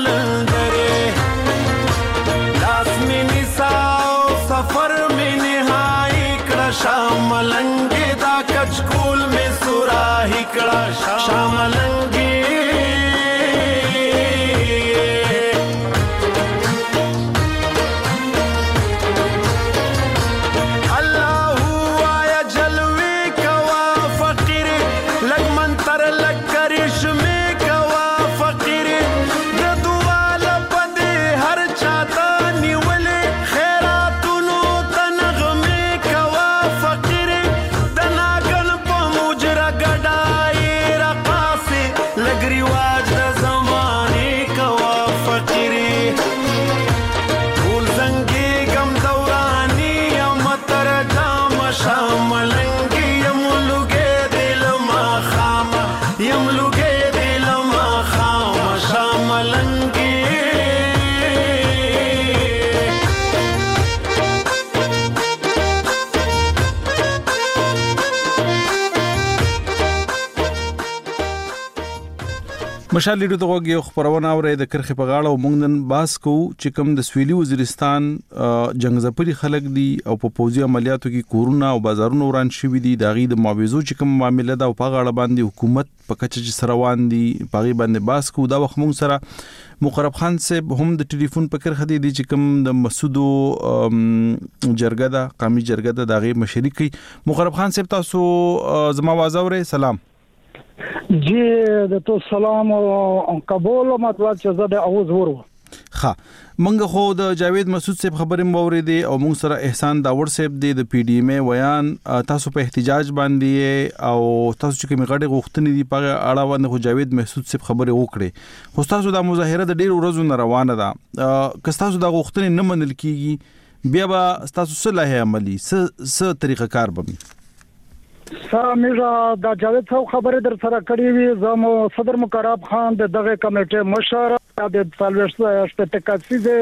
لندرے لاس میں نساؤ سفر میں نہائی کڑا شام لنگے دا کچکول میں سراہی کڑا شام لنگے مشال لیډو ته وګیو خبرونه اورې د کرخې په غاړه او موږ نن باس کو چې کوم د سویلي وزیرستان جنگزپري خلک دي او په پوځي عملیاتو کې کورونه او بازارونه وران شوي دي د غي د معاوضو چې کوم معاملې دا په غاړه باندې حکومت په کچه سره روان دي په غي باندې باس کو دا وخت موږ سره مقرب خان صاحب هم د ټلیفون په کرخه دي چې کوم د مسعودو جرګه دا قومي جرګه دا د غي مشري کوي. مقرب خان صاحب تاسو زما आवाज اورئ؟ سلام جی د تو سلام او قبول مطلب چې زه د اوز ورو ها منګه خو د جاوید مسعود صاحب خبرې موري دي او موږ سره احسان داور صاحب دی د پی ډی ایم ویان تاسو په احتجاج باندې او تاسو چې کوم غړي غوښتنې دي په اړه باندې خو جاوید مسعود صاحب خبرې وکړي خو تاسو د مظاهره د ډیر ورځو نه روانه ده که تاسو د غوښتنې نه منل کیږي بیا به تاسو صلاح عملی س س طریقه کار بمي سامیرا د جاوید صاحب خبره در سره کړې وي زمو صدر مقرب خان د دغه کمیټې مشر د سالوش شپټکاسي د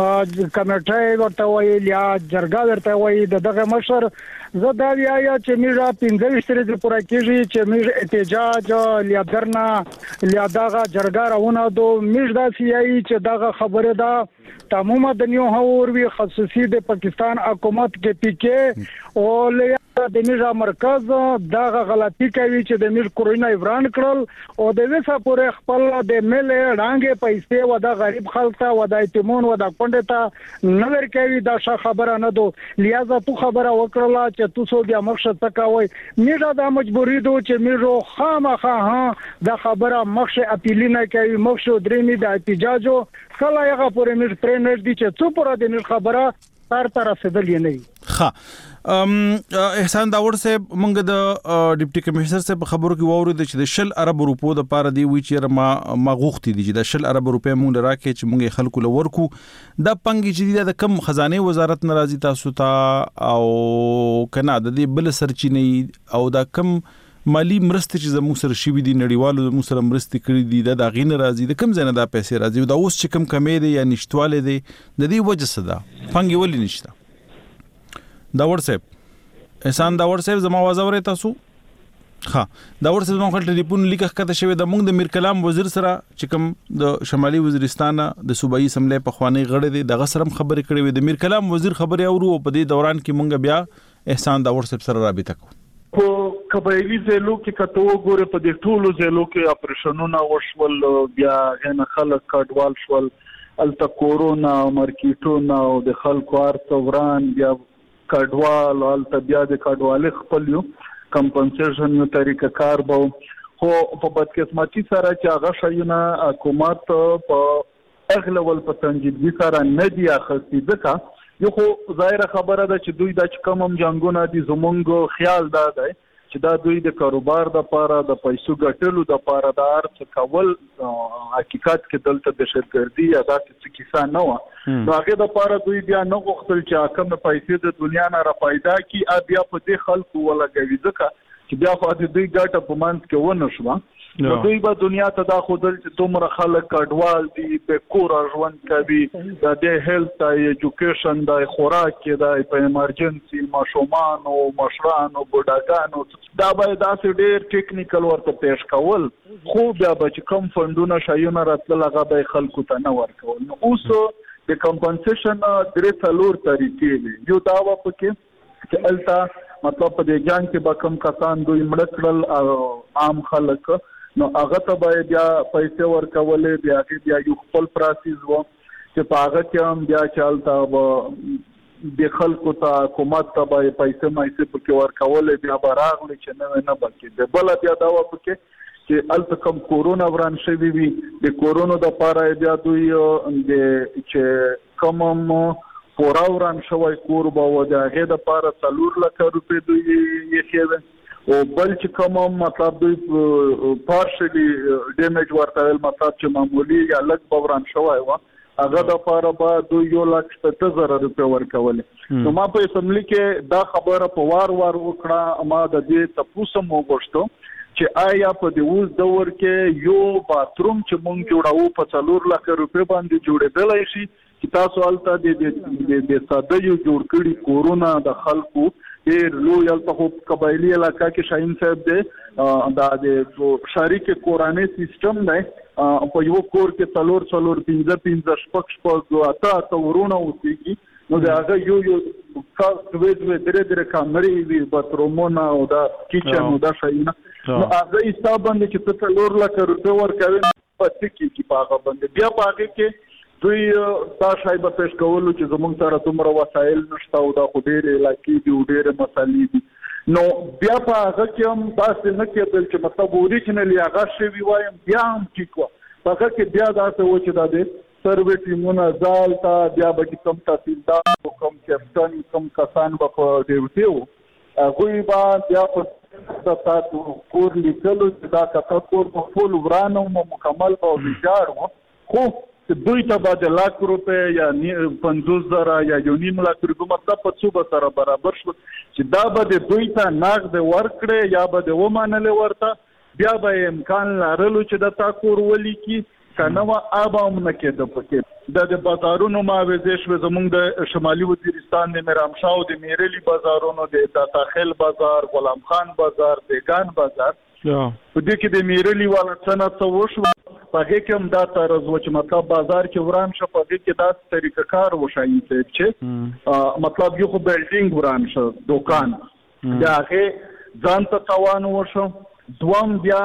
کمیټې ورته ویل یا جرګه ورته ویل د دغه مشر زه دا ویایا چې میرا پنځه ورځې پورا کېږي چې میر احتجاج لیا درنا لیا دغه جرګه راونه دو میر دا سیایي چې دغه خبره ده تمام د نیو هور وی خصوصي د پاکستان حکومت کې پی کې او لیا د میرا مرکز دغه غلطي کوي چې د میر کورونا ایران کړل او د وسه پورې خپل د مل رانګې پیسې و د غریب خلک ته و د ایتمون و د پندته نظر کوي دا ښه خبره نه دو لیازه تو خبره وکړه چې تو سو بیا مخشه تکاوي میرا د مجبوری دو چې میرو خامخا ها د خبره مخشه اپیلینه کوي مخشه درېمی د احتجاجو کله هغه پورې میر پرنټ دي چې څو پر د میر خبره تر تر رسیدل نه ها ام احسان داور صاحب مونږ د ډیپټي کمشنر صاحب خبرو کې وورید چې د شل ارب روپو د پاره دی وی چې ما ما غوښتي دي چې د شل ارب روپې مونږ راکې چې مونږ خلکو لورکو د پنګ چې د کم خزانه وزارت ناراضي تاسو ته او کنه د دې بل سرچینې او دا کم مالی مرستې چې زموږ سره شي دي نړیوالو زموږ سره مرستې کړې دي د غین راضي د کم زنه دا پیسې راضي دا اوس چې کم کمې دي یا نشټواله دي د دې وجه څه ده پنګ ولې نشته داور صاحب احسان داور صاحب زما आवाज اورئ تاسو ها داور صاحب نو خپل ټلیفون لیکه کته شوی د موږ د میر کلام وزیر سره چې کوم د شمالي وزیرستان د صوبایي اسمبلی په خوانی غړي دي دغه سره خبرې کړې وي د میر کلام وزیر خبرې اورو په دې دوران کې موږ بیا احسان داور صاحب سره رابطه کوو په قبایلی ځلو کې کته وګوره په دې ټولو ځلو کې اپریشنونه وشول بیا غن خلک کډوال شول الته کورونا مارکیټونه او د خلکو ارتوران بیا کډوال او الته بیا د کډوال خپل یو کمپنسیشن یو طریقه کار به خو په بدقسمتي سره چې هغه شایونه حکومت په اغلول په تنجیدګي سره نه دی اخستي ځکه یو خو ظاهره خبره ده چې دوی د کوم جنگونه دي زمونږ خیال دا دی چې دا دوی د کاروبار د پاره د پیسو ګټلو د پاره د ارڅ کول حقیقت کې دلته د شرګردي یا د څه کیسه نه و نو هغه د پاره دوی بیا نه غوښتل چې کوم پیسې د دنیا نه را پیدا کی بیا په دې خلکو ولګوي ځکه چې بیا خو د دوی ګټه په منځ کې ونه شوه نو دوی به دنیا ته دا خودل چې دومره خلک کډوال دي په کور ژوند کوي د هیلث د ایجوکیشن د خوراک د په ایمرجنسي ماشومان او مشران او بډاګانو دا به داسې ډېر ټیکنیکل ورته پیش کول خو بیا به چې کم فندونه شایونه راتلل هغه به خلکو ته نه ورکول نو اوس د کمپنسیشن درې څلور طریقې دي یو دا و پکې چې الته مطلب په دې جنگ کې به کم کسان دوی مړ کړل عام خلک نو هغه ته به بیا پیسې ورکولې بیا کې بیا یو خپل پروسس وو چې په هغه کې هم بیا چالتا به د خلکو ته حکومت ته به پیسې مایسې پکې ورکولې بیا به راغلی چې نه نه بلکې د بل بیا دا و پکې چې الته کوم کورونا وران شوی وي د کورونا د پاره بیا دوی د چې کوم پورا وران شوی کور به و د هغه د پاره څلور لک روپۍ دوی یې کېږي او بل چې کوم مطلب دوی پارشلی ډیمیج ورته مطلب چې معمولی یا لږ بوران شوی و هغه د پاره به دوی یو لک شپږ زره روپۍ ورکولې نو ما په اسمبلی کې دا خبره په وار وار وکړه ما د دې تاسو مو غوښتو چې آیا په دې اوس دور کې یو باتروم چې مونږ جوړاو په څلور لک روپۍ باندې جوړېدلی شي چې تاسو الته د د ساده یو جوړ کړي کورونا د خلکو ډېر لوی الته قبایلی علاقہ کې شاهین صاحب دی دا د شریک کورانه سیستم دی په یو کور کې څلور څلور پنځه پنځه شپږ شپږ اته اته ورونه اوسېږي نو دا هغه یو یو کاست وېد وې درې درې کامرې وي باترومونه او دا کچن او دا شاهینه نو هغه حساب باندې چې څلور لک روپۍ ورکوي په ټکی کې پاغه باندې بیا پاغه کې دوی دا شای به پیش کولو چې زموږ سره دومره وسایل نشته او دا خو ډېرې علاقې دي او ډېرې مسالې دي نو بیا په هغه کې هم داسې نه کېدل چې مطلب اوریجنلي هغه شوي وایم بیا هم ټیک وه په هغه کې بیا داسې و چې دا د سروې ټیمونه ځال ته بیا به چې کوم تحصیلدار او کوم کیپټن کوم کسان به په ډیوټي وو هغوی به بیا په تاسو کور لیکلو چې دا کته کور په فول وران او مکمل به ویجاړ و خو دوی ته به د لاک روپۍ یا پنځوس زره یا یو نیم لاک روپۍ مطلب په څو به سره برابر شو چې دا به د دوی ته نغد ورکړې یا به د ومنلې ورته بیا به امکان لرلو چې د تا کور ولیکي که نه وه آب هم نه کېده پکې دا د بازارونو معاوضې شوې زموږ د شمالي وزیرستان د میرامشاه او د میرلي بازارونو د داتاخیل بازار غلام خان بازار دیگان بازار په دې کې د میرلي والا څه څه وشو په هغې کې هم دا طرز و چې مطلب بازار کې وران شه په هغې کې داسې طریقه کار وشایي صاحب چې مطلب یو خو بلډینګ وران شه دوکان د هغې ځان ته تاوان وشو دوم بیا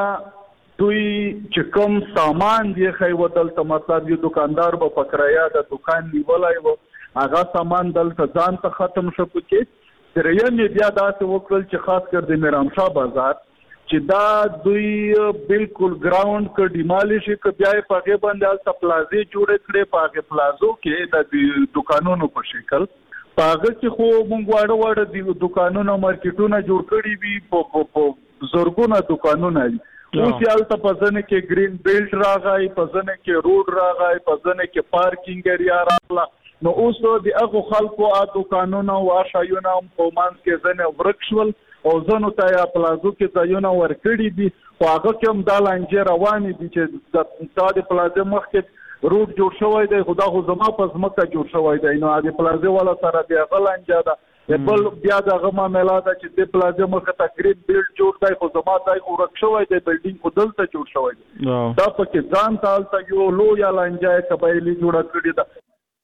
دوی چې کوم سامان دی ښایي و دلته مطلب یو دوکاندار به په کرایه د دوکان نیولی و هغه سامان دلته ځان ته ختم شو پکې دریم یې بیا داسې وکړل چې خاص کر د میرامشاه بازار چې دا دوی بالکل ګراوند ک ډیمالیش ک بیا په هغه باندې الته پلازې جوړ کړي په هغه پلازو کې د دکانونو په شکل په هغه کې خو مونږ واړه واړه د دکانونو مارکیټونه جوړ کړي وي په زورګونه دکانونه دي اوس یې الته په ځنه کې ګرین بیلټ راغی په ځنه کې روډ راغی په ځنه کې پارکینګ ایریا راغله نو اوس د هغو خلکو ا دکانونه او شایونه په منځ کې ځنه ورک شول او ځنو ته یا پلازو کې ځایونه ورکړي دي خو هغه کې هم دا لانجې روانې دي چې دا د پلازې مخکې روډ جوړ شوی دی خو دا خو زما په ځمکه جوړ شوی دی نو د پلازې والا سره د هغه لانجه ده بل بیا د هغه معامله ده چې د پلازې مخې ته ګرین بیلټ جوړ دی خو زما ځای خو ورک شوی دی بلډینګ خو دلته جوړ شوی دی دا پکې ځان ته هلته یو لویه لانجه یې قبایلي جوړه کړې ده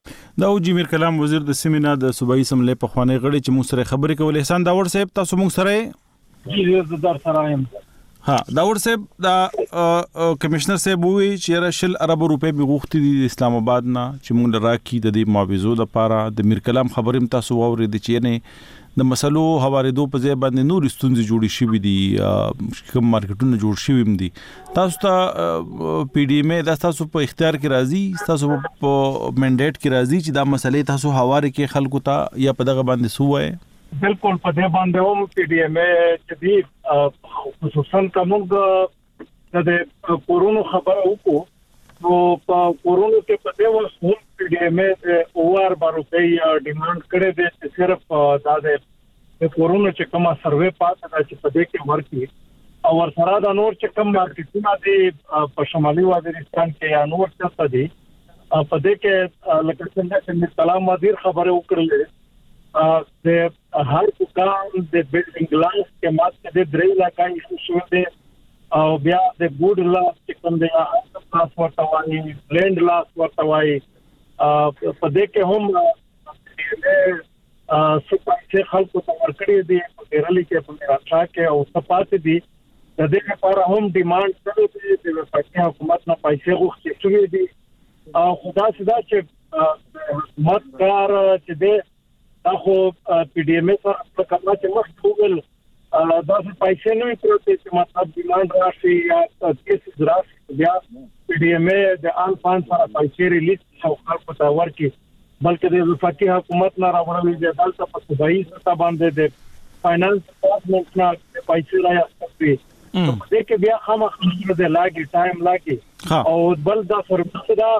دا او جی میر کلام وزیر د سیمینا د صوبایي اسمبلی په خوانی غړي چې موږ سره خبرې کولې احسان داور صاحب تاسو موږ سره جی زه در سره یم ها داور صاحب دا کمشنر صاحب وی چې را شل ارب روپے به غوښتي د اسلام آباد نه چې موږ راکې د دې معاوضو لپاره د میر کلام خبرې تاسو واورې د چې نه د مسلو حوالېدو په ځای باندې نور ستونزې جوړې شوې دي کوم مارکیټونه جوړ شوي دي تاسو ته پی ډی ایم دا تاسو په اختیار کې راځي تاسو په منډیټ کې راځي چې دا مسلې تاسو حواله کې خلکو ته یا په دغه باندې سو وای بالکل په دې باندې هم پی ډی ایم چې دی خصوصا کومه د کورونا خبره وکړو نو په کورونا کې په دې وخت پی ډی ایم او ار باندې ډیماند کړي دي چې صرف دا د د کورونا چې کومه سروې پاتې ده چې په دې کې ورکی او ورسره د نور چې کوم مارکیټونه دي په شمالي وزیرستان کې یا نور څه دي په دې کې لکه څنګه چې سلام وزیر خبره وکړه د هر دکان د بلډینګ لاس کې ماته د درې لکه شو دي او بیا د ګوډ لاس چې کوم دی لاس ورته وایي بلند لاس ورته وایي په دې کې هم ا سپارښت خلکو ته ورکړي دي په رالي کې په راځه کې او سپارښت دي د دې لپاره هم ډیماند کړو چې د پاکستان حکومت نه پیسې غوښتي شوې دي او خدا سدا چې حکومت کار چې دی تاسو پی ډی ایم سره په کار چې مخ ټول دا پیسې نه پروتې چې مطلب ډیماند راشي یا کیس راشي بیا پی ډی ایم د ان فان سره پیسې ریلیز او خلکو ته ورکړي بلکې د وفاقي حکومت نه راوړل دي دلته په صوبایي سطح باندې د فاینانس ډپارټمنټ نه پیسې راځي دې کې بیا خامخا د لاګي ټایم لاګي او بل دا سروې دا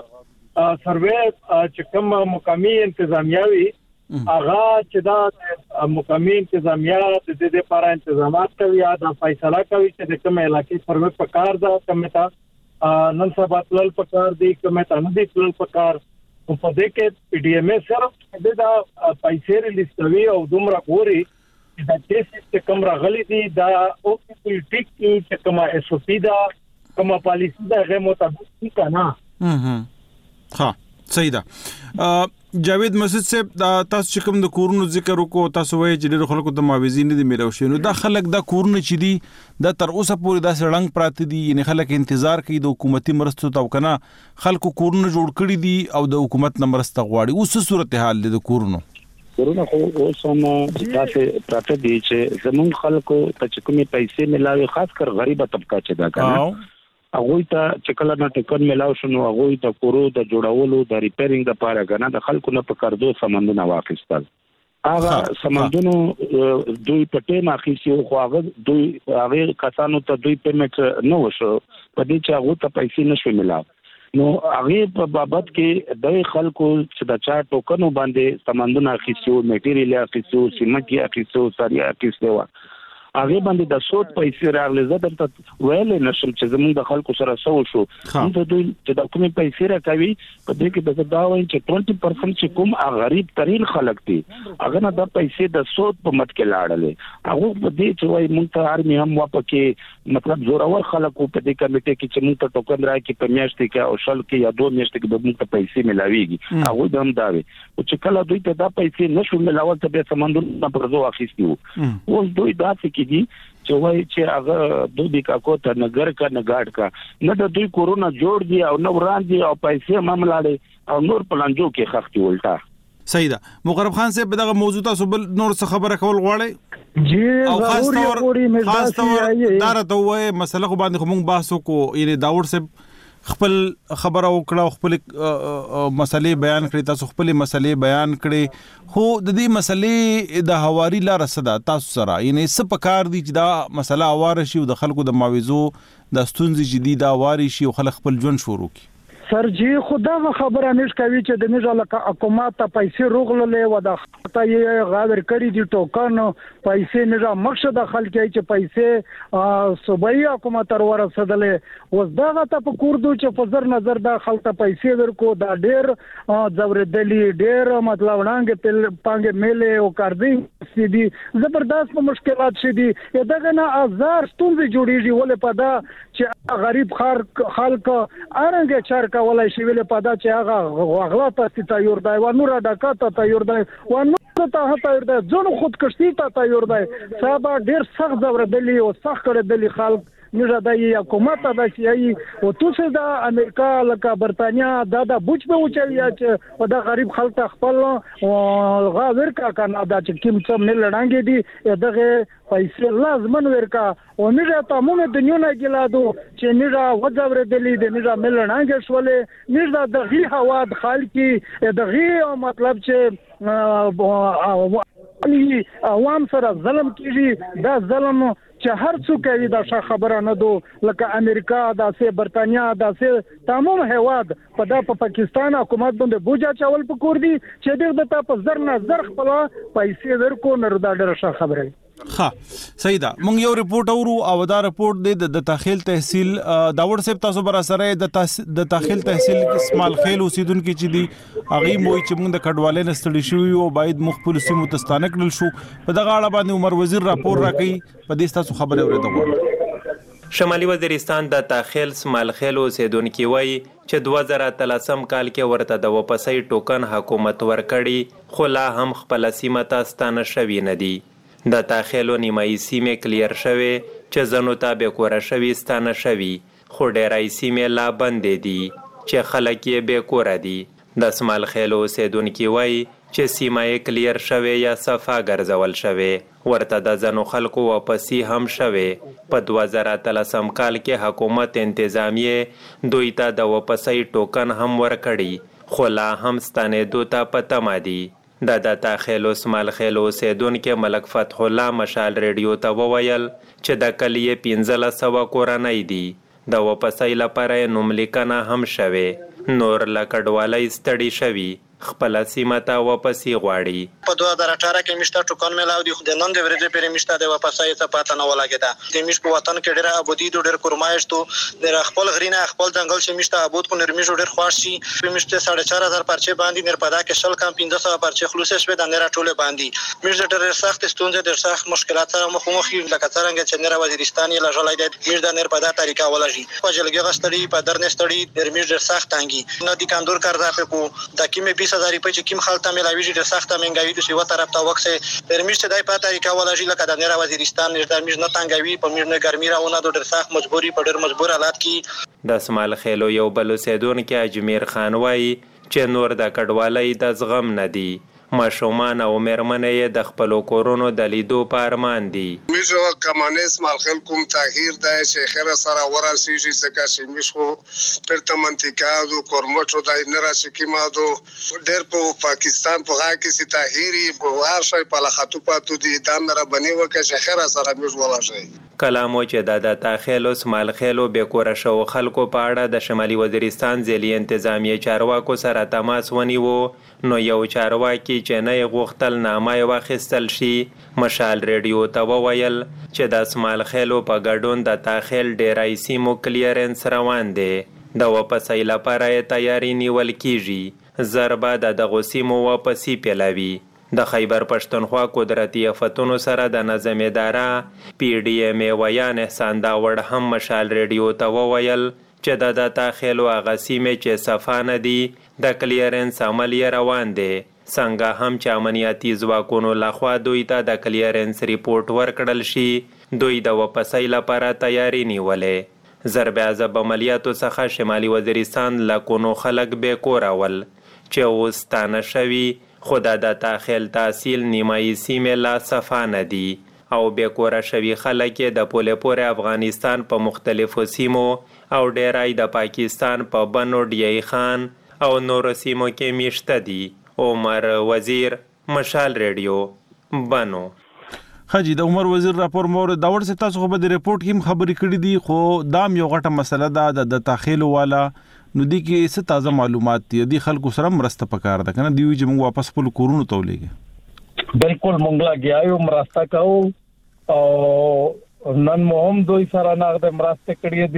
سروې چې کوم مقامي انتظامیاوي هغه چې دا مقامي انتظامیه د دې لپاره انتظامات کوي یا دا فیصله کوي چې د کوم علاقې سروې په کار ده کومه تا نن سبا تل په کار دي کومه تا نه دي تل په کار په دې کې پی ډی ایم صرف دا پیسې ریلیز کوي او دومره ګوري دا چې کوم راغلي دي دا او پولیټیک چې کومه اس او پی دا کومه پالیسی دا غو مطابق کنا هم ها صحیح ده جاوید مسعود صاحب دا تاسو چې کوم د کورونو ذکر وکړو تاسو وایي چې ډېر خلکو ته معاوضین دي میراو شي نو دا خلک دا کورونه چې دي دا تر اوسه پورې دا سړنګ پراته دي یعنی خلک انتظار کوي د حکومتي مرستو ته کنه خلکو کورونه جوړ کړي دي او د حکومت نه مرسته غواړي اوس صورتحال دي د کورونو کورونه خو اوس هم تاسو پراته دي چې زمون خلکو ته چې کومې پیسې ملاوي خاص کر غریبه طبقه چې دا کنه هغه ته چې کله نه ټکن ملاو شنو هغه ته کورو د جوړولو د ریپیرینګ د لپاره غنا د خلکو نه په کاردو سمندونه واخیستل هغه سمندونو دوی په ټیم اخیسي خو هغه دوی هغه کسانو ته دوی پیمنټ نه وشو په دې چې هغه ته پیسې نشو ملاو نو هغه په بابت کې د خلکو چې د چا ټوکنو باندې سمندونه اخیسو میټیریال اخیسو سیمټي اخیسو ساریا اخیسو هغه باندې د سود پیسې راغلي زه درته ویلې نشم چې زموږ د خلکو سره سو شو نو دوی چې د کومې پیسې راکوي په دې کې د دا وایي چې بیس پرسنټ چې کوم غریب ترين خلک دي هغه نه د پیسې د سود په مت کې لاړلې هغه په دې چې وایي مونږ ته ارمي هم واپکه مطلب زورور خلکو په دې کمیټه کې چې مونږ ته ټوکن راکې په میاشتې کې او شل کې یا دوه میاشتې کې به مونږ ته پیسې ملاويږي هغه هم دا وي چې کله دوی ته دا پیسې نشو ملاول ته به سمندر په ورځو اخیستي وو اوس دوی دا څه دي چې وای چې هغه دوی کا کوته نګر کا نګاډ کا نه د دوی کورونا جوړ دي او نو وران دي او پیسې معاملې او نور پلانجو کې خختي ولټا صحیح ده مقرب خان صاحب دغه موضوع تاسو بل نور څه خبره کول غواړئ جی ضروري خاص طور دار ته وای مسله خو باندې موږ بحث وکړو یعنی داور صاحب خپل خبره وکړه خپل مسلې بیان کړې تاسو خپل مسلې بیان کړې خو د دې مسلې د حواري لار صدا تاسو سره یعنی څه پکار دي چې دا مسله اواره شي او د خلکو د معاوضو د ستونزې جدي دا واري شي او خلک خپل ژوند شروع کړي سر جی خدا خبره نش کوي چې د نژه لکه حکومت ته پیسې روغللې و د خطا یې غاور کړی دي ټوکن پیسې نژه مقصد خلک چې پیسې صوبایي حکومت تر ورسېدلې وز دا ته په کوردو چې په زر نظر د خلک ته پیسې ورکو دا ډېر زوردلی ډېر مطلب وړاندې تل پانګه میلې او کاردي سي دي زبردست مشکلات شي دي دغه نه هزار ستونزې جوړیږي ولې په دا چې غریب خلک ارنګ چار ولای شي ویل په دا چې هغه غلا ته تیار دی و نور ډاکاته تیار دی و نور ته تیار دی ځنو خودکشي ته تیار دی صاحب ډیر سخت زوردلی او سخت کړدلی خلک نژه د حکومت د شي او توسه د امریکا لکه برتانیا دا د بوج په اوچوي چې په د غریب خلک خپل غا ورکا کنه دا چې کوم څه نه لړانګي دي دغه پیسې لازم ورکا او نژه ته مونږ د نیو نه ګلادو چې نژه وځور دلی د نژه ملړانګ شولې نژه د غي هوا د خلک د غي مطلب چې عوام سره ظلم کیږي دا ظلم چې هر څوک کوي دا ښه خبره نه دو لکه امریکا داسې برتانیا داسې تمام هواد په دا په پاکستان حکومت باندې بوجا چاول پکور دي چې دغه د تاسو زر نه زر خپل پیسې ورکو نه دا ډېر ښه خبره ها صحیح ده. مونږ یو ریپورت اورو او دا ریپورت د تاخیل تحصیل داوړ صاحب تاسو بر سره د تاخیل تحصیل اسماعیل خیل اوسیدونکو چې دی هغه موي چې موږ د کډوالۍ نستړي شو او باید مخبل سیمو تستانه کړل شو په دغه اړه باندې عمر وزیر راپور راکړي په دې تاسو خبره اوریدو. شمالي وزیرستان د تاخیل اسماعیل خیل اوسیدونکو وایي چې دوه زره تلسم کال کې ورته د واپسۍ ټوکن حکومت ورکړي خو لا هم خپل سیمه ته ستانه شوی نه دي. د تاخیلو نیمایي سیمې کلیر شوي چې زنو ته بې کوره شوي ستانه شوي خو ډیری سیمې لا بندې دي چې خلک یې بې کوره دي. د اسماعیل خیل اوسیدونکي وایي چې سیمه یې کلیر شوي یا صفا ګرځول شوي ورته د ځنو خلکو واپسي هم شوي. په دوه زره اتلسم کال کې حکومت انتظامیه دوی ته د واپسۍ ټوکن هم ورکړي خو لا هم ستنېدو ته په تمه دي. د د تاخیل اسماعیل خیل اوسیدونکو ملک فتح الله مشال ریډیو ته وویل چې د کلیه پنځلس سوه کورنۍ دي د واپسۍ لپاره نوملیکنه هم شوي نور له کډوالۍ ستړي شوي خپل سیمه ته واپسی غواړي. په دوه زره اټھارہ کې مشته ټوکن ملاو دي خو د نن د ورځې پرې مشته د واپسۍ څخه پاتې نه ولاګیدا. د مش په وطن کې ډېر ابودي ډېر کورمایش تو د خپل غرینه خپل ځنګل چې مشته ابود کو نرمي ډېر خوښ شي په مشته ساڑھے چار هزار پرچې باندې نر پدا کې شل کم پنځه سوه پرچې خلاص شوه د نره ټوله باندې مش ډېر سخت ستونزې ډېر سخت مشکلات سره مخ مخ لکه څنګه چې نره وزیرستان یې لږلای دی مش د نر پدا طریقه ولږي په جلګي غستړي په درنه ستړي نرمي ډېر سخت انګي نه دي کاندور کاردا په کو د کیمه بیس هزار په چې کیم خلطه ملاویږي ډېر سخته منګوي د یو طرف ته وکسه پرمیش ته دای په طریقه ولږي لکه د نره وزیرستان نږدې میش نه تنګوي په میش نه ګرمي راونه ډېر سخت مجبوري په ډېر مجبور حالات کې. د اسماعیل خیلو یو بل اوسیدونکو اجمیر خان وایي چې نور د کډوالۍ د زغم نه دي ماشومان او مېرمنې یې د خپلو کورونو د لیدو په ارمان دي. میشو کمانه اسماعیل خیل کوم تغییر دی چې خیر سره ورسیږي ځکه چې میشو پرته منطقه دو کورمټو دای نه راشي کیمادو ډېر په پاکستان په هغه کې سي تغییری په هر شي په لخاتو پاتو دي دا مره بنی وکړي چې خیر سره میشو ولاشي. کلامو چې د د تاخیل اسماعیل خیلو بې کوره شو خلکو په اړه د شمالي وزیرستان ځلي انتظامیه چارواکو سره تماس ونیو نو یو چارواکي چې نه یې غوښتل نامه یې واخیستل شي مشال ریډیو ته وویل چې د اسماعیل خیلو په ګډون د تاخیل ډیری سیمو کلیرنس روان دی د واپسۍ لپاره یې تیاری نیول کیږي زر به د دغو سیمو واپسي پیلوي. د خیبر پښتونخوا قدرتي آفتونو سره د نظم اداره پی ډی ایم ای ویان احسان داوړ هم مشال ریډیو ته وویل چې د د تاخیلو هغه سیمې چې صفا نه دي د کلیرنس عمل یې روان دی څنګه هم چې امنیتي ځواکونو لخوا دوی ته د کلیرنس ریپورت ورکړل شي دوی د واپسۍ لپاره تیاری نیولې. ضرب عذاب عملیاتو څخه شمالي وزیرستان لکونو خلک بې کوره ول چې اوس ستانه شوي خو د تاخیل تحصیل نیمایي سیمې لا صفا نه دي او بې کوره شوي خلک یې د پولې پورې افغانستان په مختلفو سیمو او ډیری د پاکستان په بنو ډیای خان او نورو سیمو کې میشته دي. عمر وزیر مشال ریډیو بنو. حاجی د عمر وزیر راپور مور داور سے تاسو خو به د ریپورت کې خبرې کړې دي خو دام یو غټه مسله ده د تاخیل والا نو دی کې څه تازه معلومات دي د خلکو سره مرسته پکار ده کنه دی چې موږ واپس خپل کورونو ته ولېږي. بالکل مونږ لاګیاو مرسته کوو او نن مهم دوی سره نغد مرسته کړې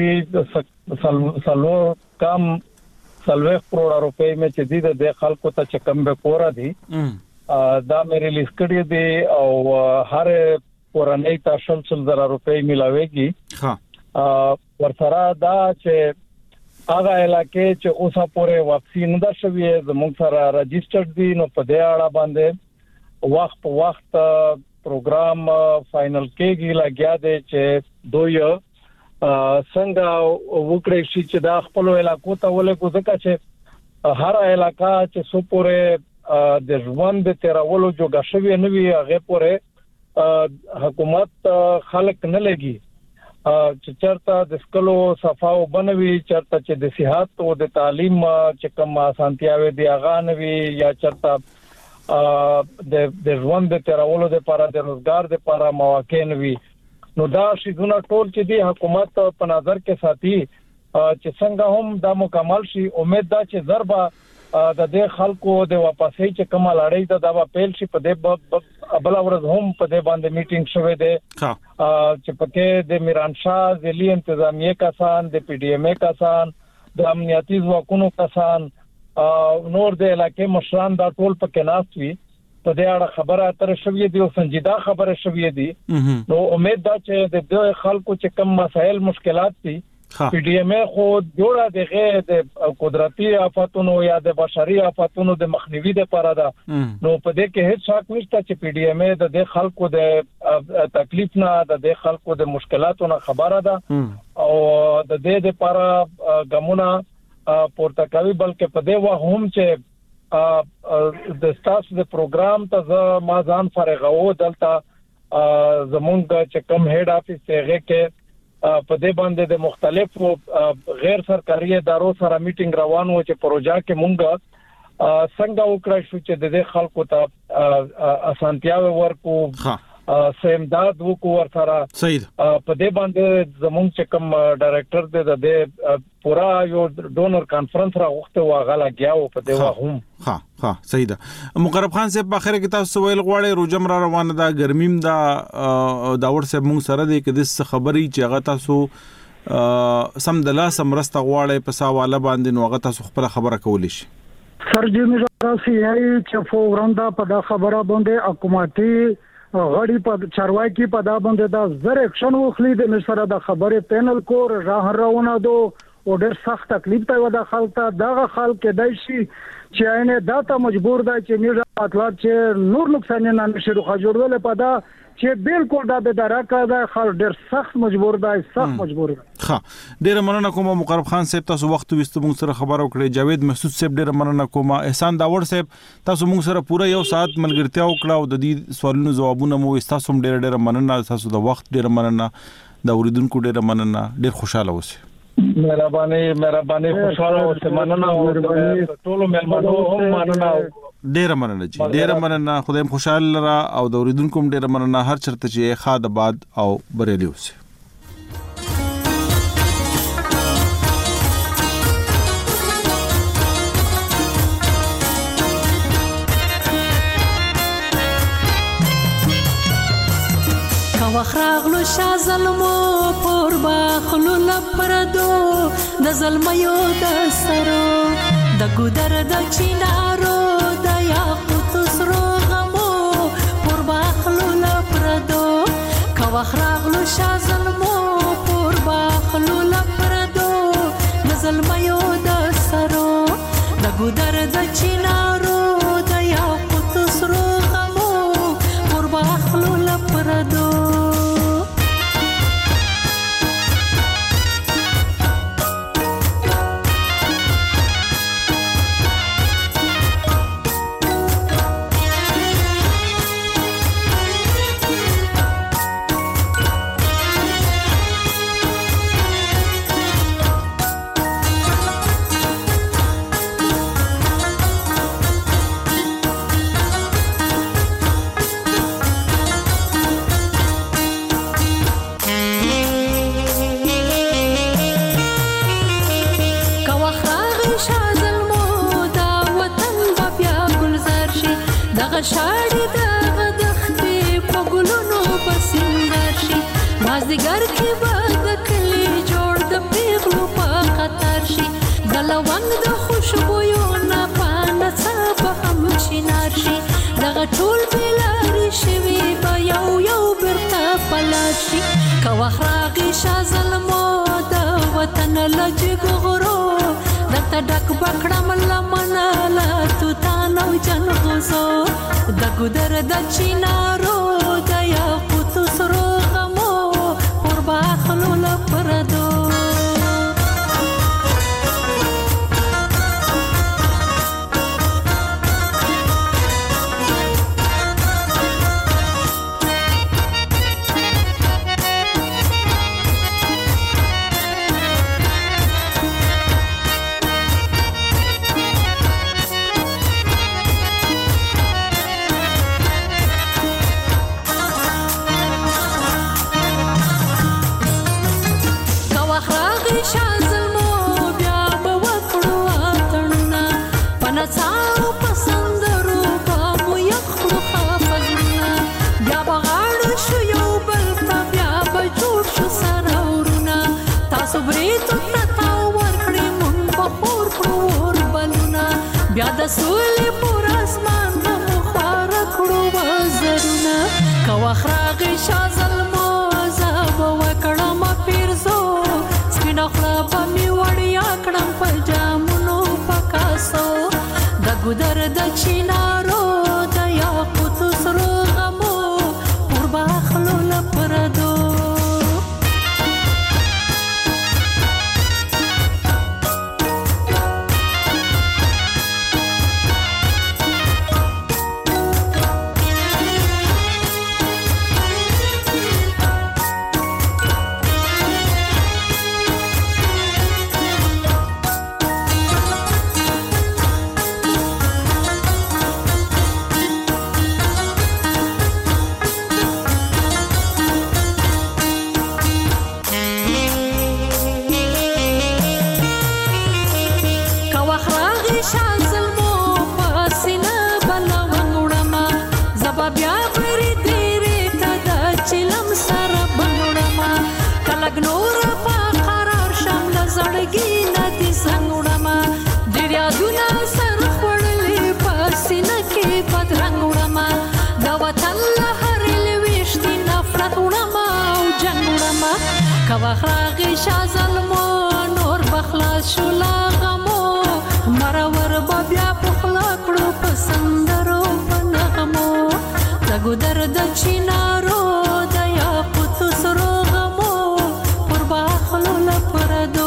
دي سلو کم سلوخ کروڑ روپے میں چې دي د خلکو ته چې کم به کورا دي دا مې ریلیز کړی دی او هر کورنۍ ته شل شل زره روپۍ ملاويږي. ها ورسره دا چې هغه علاقې چې اوسه پورې واپسی نه ده شوې زموږ سره رجسټرډ دي نو په دې اړه باندې وخت په وخت پروګرام فائنل کېږي لګیا دی چې دوی څنګه وکړي شي چې دا خپل علاقو ته ولې ځکه چې هر علاقہ چې سو پورې د ژوند د تیرولو جوړه شوی نه وي هغه پورې حکومت خلق نه لګي چې چرته د سکلو صفاو بنوي چرته چې د صحت او د تعلیم چې کوم اسانتیاوي دی هغه نه وي یا چرته د د ژوند د تیرولو لپاره د روزګار لپاره مواقع نه وي نو دا شیزونه ټول چې دی حکومت په نظر کې ساتي چې څنګه هم دا مکمل شي. امید دا چې ضربه د دې خلکو د واپسې چې کومه لړۍ ده دا پیل شي. په دې بل ورځ هم په دې باندې میټینګ شوه دی چې پکې د میران شاه ځلي انتظامیه کسان د پی ډی ایم ای کسان د امنیتي ځواکونو کسان نور د علاقې مشران دا ټول پکې ناست وي. په دې اړه خبره اترې شوې دي او سنجیده خبره شوې دي. نو امید دا چې د دې خلکو چې کوم مسایل مشکلات دي پی ډی ایم ای خو جوړه دغه د قدرتي آفاتونو یا د بشري آفاتونو د مخنیوي لپاره ده. نو په دې کې هیڅ شک نشته چې پی ډی ایم ای د دې خلکو د تکلیف نه د دې خلکو د مشکلاتو نه خبره ده او د دې لپاره ګمونه پورته کوي. بلکې په دې وه هم چې د ستاسو د پروګرام ته ما ځان فرغو دلته زمونږ چې کوم هډ افیس هغه کې په دې باندې د مختلفو غیر سرکاري ادارو سره میټینګ روان و چې پروژه کې مونږ څنګه وکړای شو چې د دې خلکو ته اسانتیا ورکو سیمداد وکړو ورسره. صحیح په دې باندې زمونږ چې کوم ډایریکټر دی د پورا یو ډونر کانفرنس راغوښته واغه لګیاو په دې وهم. ها ها صحیح ده. مقرب خان صاحب په اخر کې تاسو ویل غواړئ روجم را روانه ده ګرمیم دا داور صاحب مونږ سره دی کې د خبري چې هغه تاسو سم د لاس مرسته غواړئ په ساواله باندې نو هغه تاسو خپل خبره کولی شي. سر جی میرا سیای چې فوران دا په دا خبره باندې حکومتي غړي په چارواکي په دا باندې دا زر اکشن وخلی د مشره د خبره پینل کو راه راونه دو او ډېر سخت تکلیف ته ودا خلک ته دغه خلک دای شي چې عینه دا ته مجبور دی چې میرا مطلب چې نور نقصان نه نشي روخه جوړول په دا چې بالکل دا به درکه دا خلک ډېر سخت مجبور دی سخت مجبور دی. ها ډېر مننه کوم مقرب خان صاحب تاسو وخت وستو موږ سره خبرو کړې. جاوید مسعود صاحب ډېر مننه کوم. احسان داور صاحب تاسو موږ سره پوره یو ساعت ملګرتیا وکړه او د دې سوالونو جوابونه مو تاسو هم ډېر ډېر مننه. تاسو د وخت ډېر مننه. د اوریدونکو ډېر مننه. ډېر خوشاله اوسئ. مهرباني مهرباني خوشاله اوسئ. مننه ټول مېلمنو هم مننه. ډیر مننه جی ډیر مننه. خدایم خوشاله را او د اوریدونکو ډیر مننه. هر چرته چې خاد آباد او بریالي اوسئ. وخراغلو شا ظلمو پور باخلو لپردو د ظلمیو د سرو د ګودر د چینارو د یاقوت سرو غمو پور باخلو لپردو کا وخراغلو شا ظلمو پور باخلو لپردو د ظلمیو د سرو د ګودر د چینارو د یاقوت سرو غمو پور باخلو لپردو شاړې دغه دښتې په ګلونو په سینګار شي مازدیګر کې به د کلي جوړ د پیغلو په خطر شي د لونګ د خوشبویو نه په نڅا به هم چینار شي دغه ټول بېلارې شوي به یو یو بیرته پلار شي که وخت راغی شا ظلمو د وطن له جګو غرو درته ډک به کړم لمنه له توتان او جنغوزو د ګودر د چینارو د یاقوتو سرو غمو پور باخلو لپردو نڅاو پسندرو با مو یخړو خافزونه بیا بغاړ شو یو بل ته بیا به جوړ شو سره ورونه تاسو بریتو ته ورکړې مونږ په پور کړو ور بلونه بیا د سولې پر اسمان به مو خواره کړو وزرونه که وخت راغی شاه زلمو زه به وکړم پیرزو سپینه خوله به مې وړیا کړم په جامونو په کاسو د ګودر د چینارو د یاقوتو سرو غمو پر به اخلو له پردو کواخراغی شاه ظلمو نور بخلاص شو لا غمو مرور بیا پخلا کړو پسندرو پنغمو د ګودر د چینارو د یاقوتو سرو غمو پر باخلو لپردو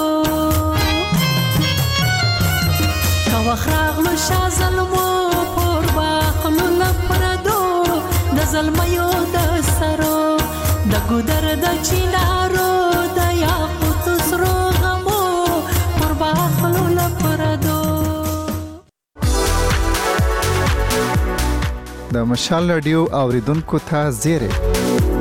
کواخراغلو شاه ظلمو پر باخلو لپردو د ظلمیو د سرو د ګودر د چینارو د یاقوتو سرو غمو پر باخلو لپردو د مشال رادیو اوریدونکو ته زیره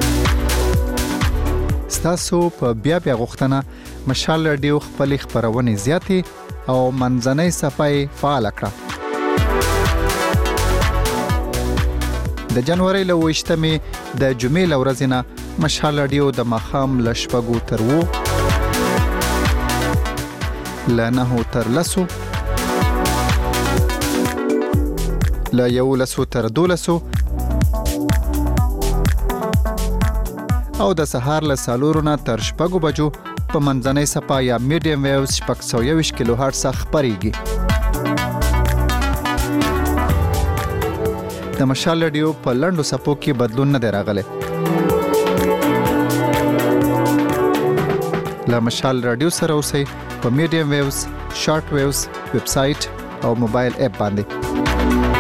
ستاسو په بیا بیا غوښتنه مشال رادیو خپل خبرونه زیاتې او منځنۍ صفای فعال کړه د جنوري له وشتمې د جمعې لورځنه مشال رادیو د مخام لشپګو تر وو لنه تر لسو لا یو لسو تر دولسو او د سهار له سالورونه تر شپږو بجو په منځنۍ صفا یا میډیم ویوز شپږ سوه یوویشت کیلو هرټز خپرېږي د مشال رادیو په لنډو صفو کې بدلون نه دی راغلی لا مشال رادیو سره اوسئ په میډیم ویوز شارټ ویوز ویب سټ او موبایل اپ باندې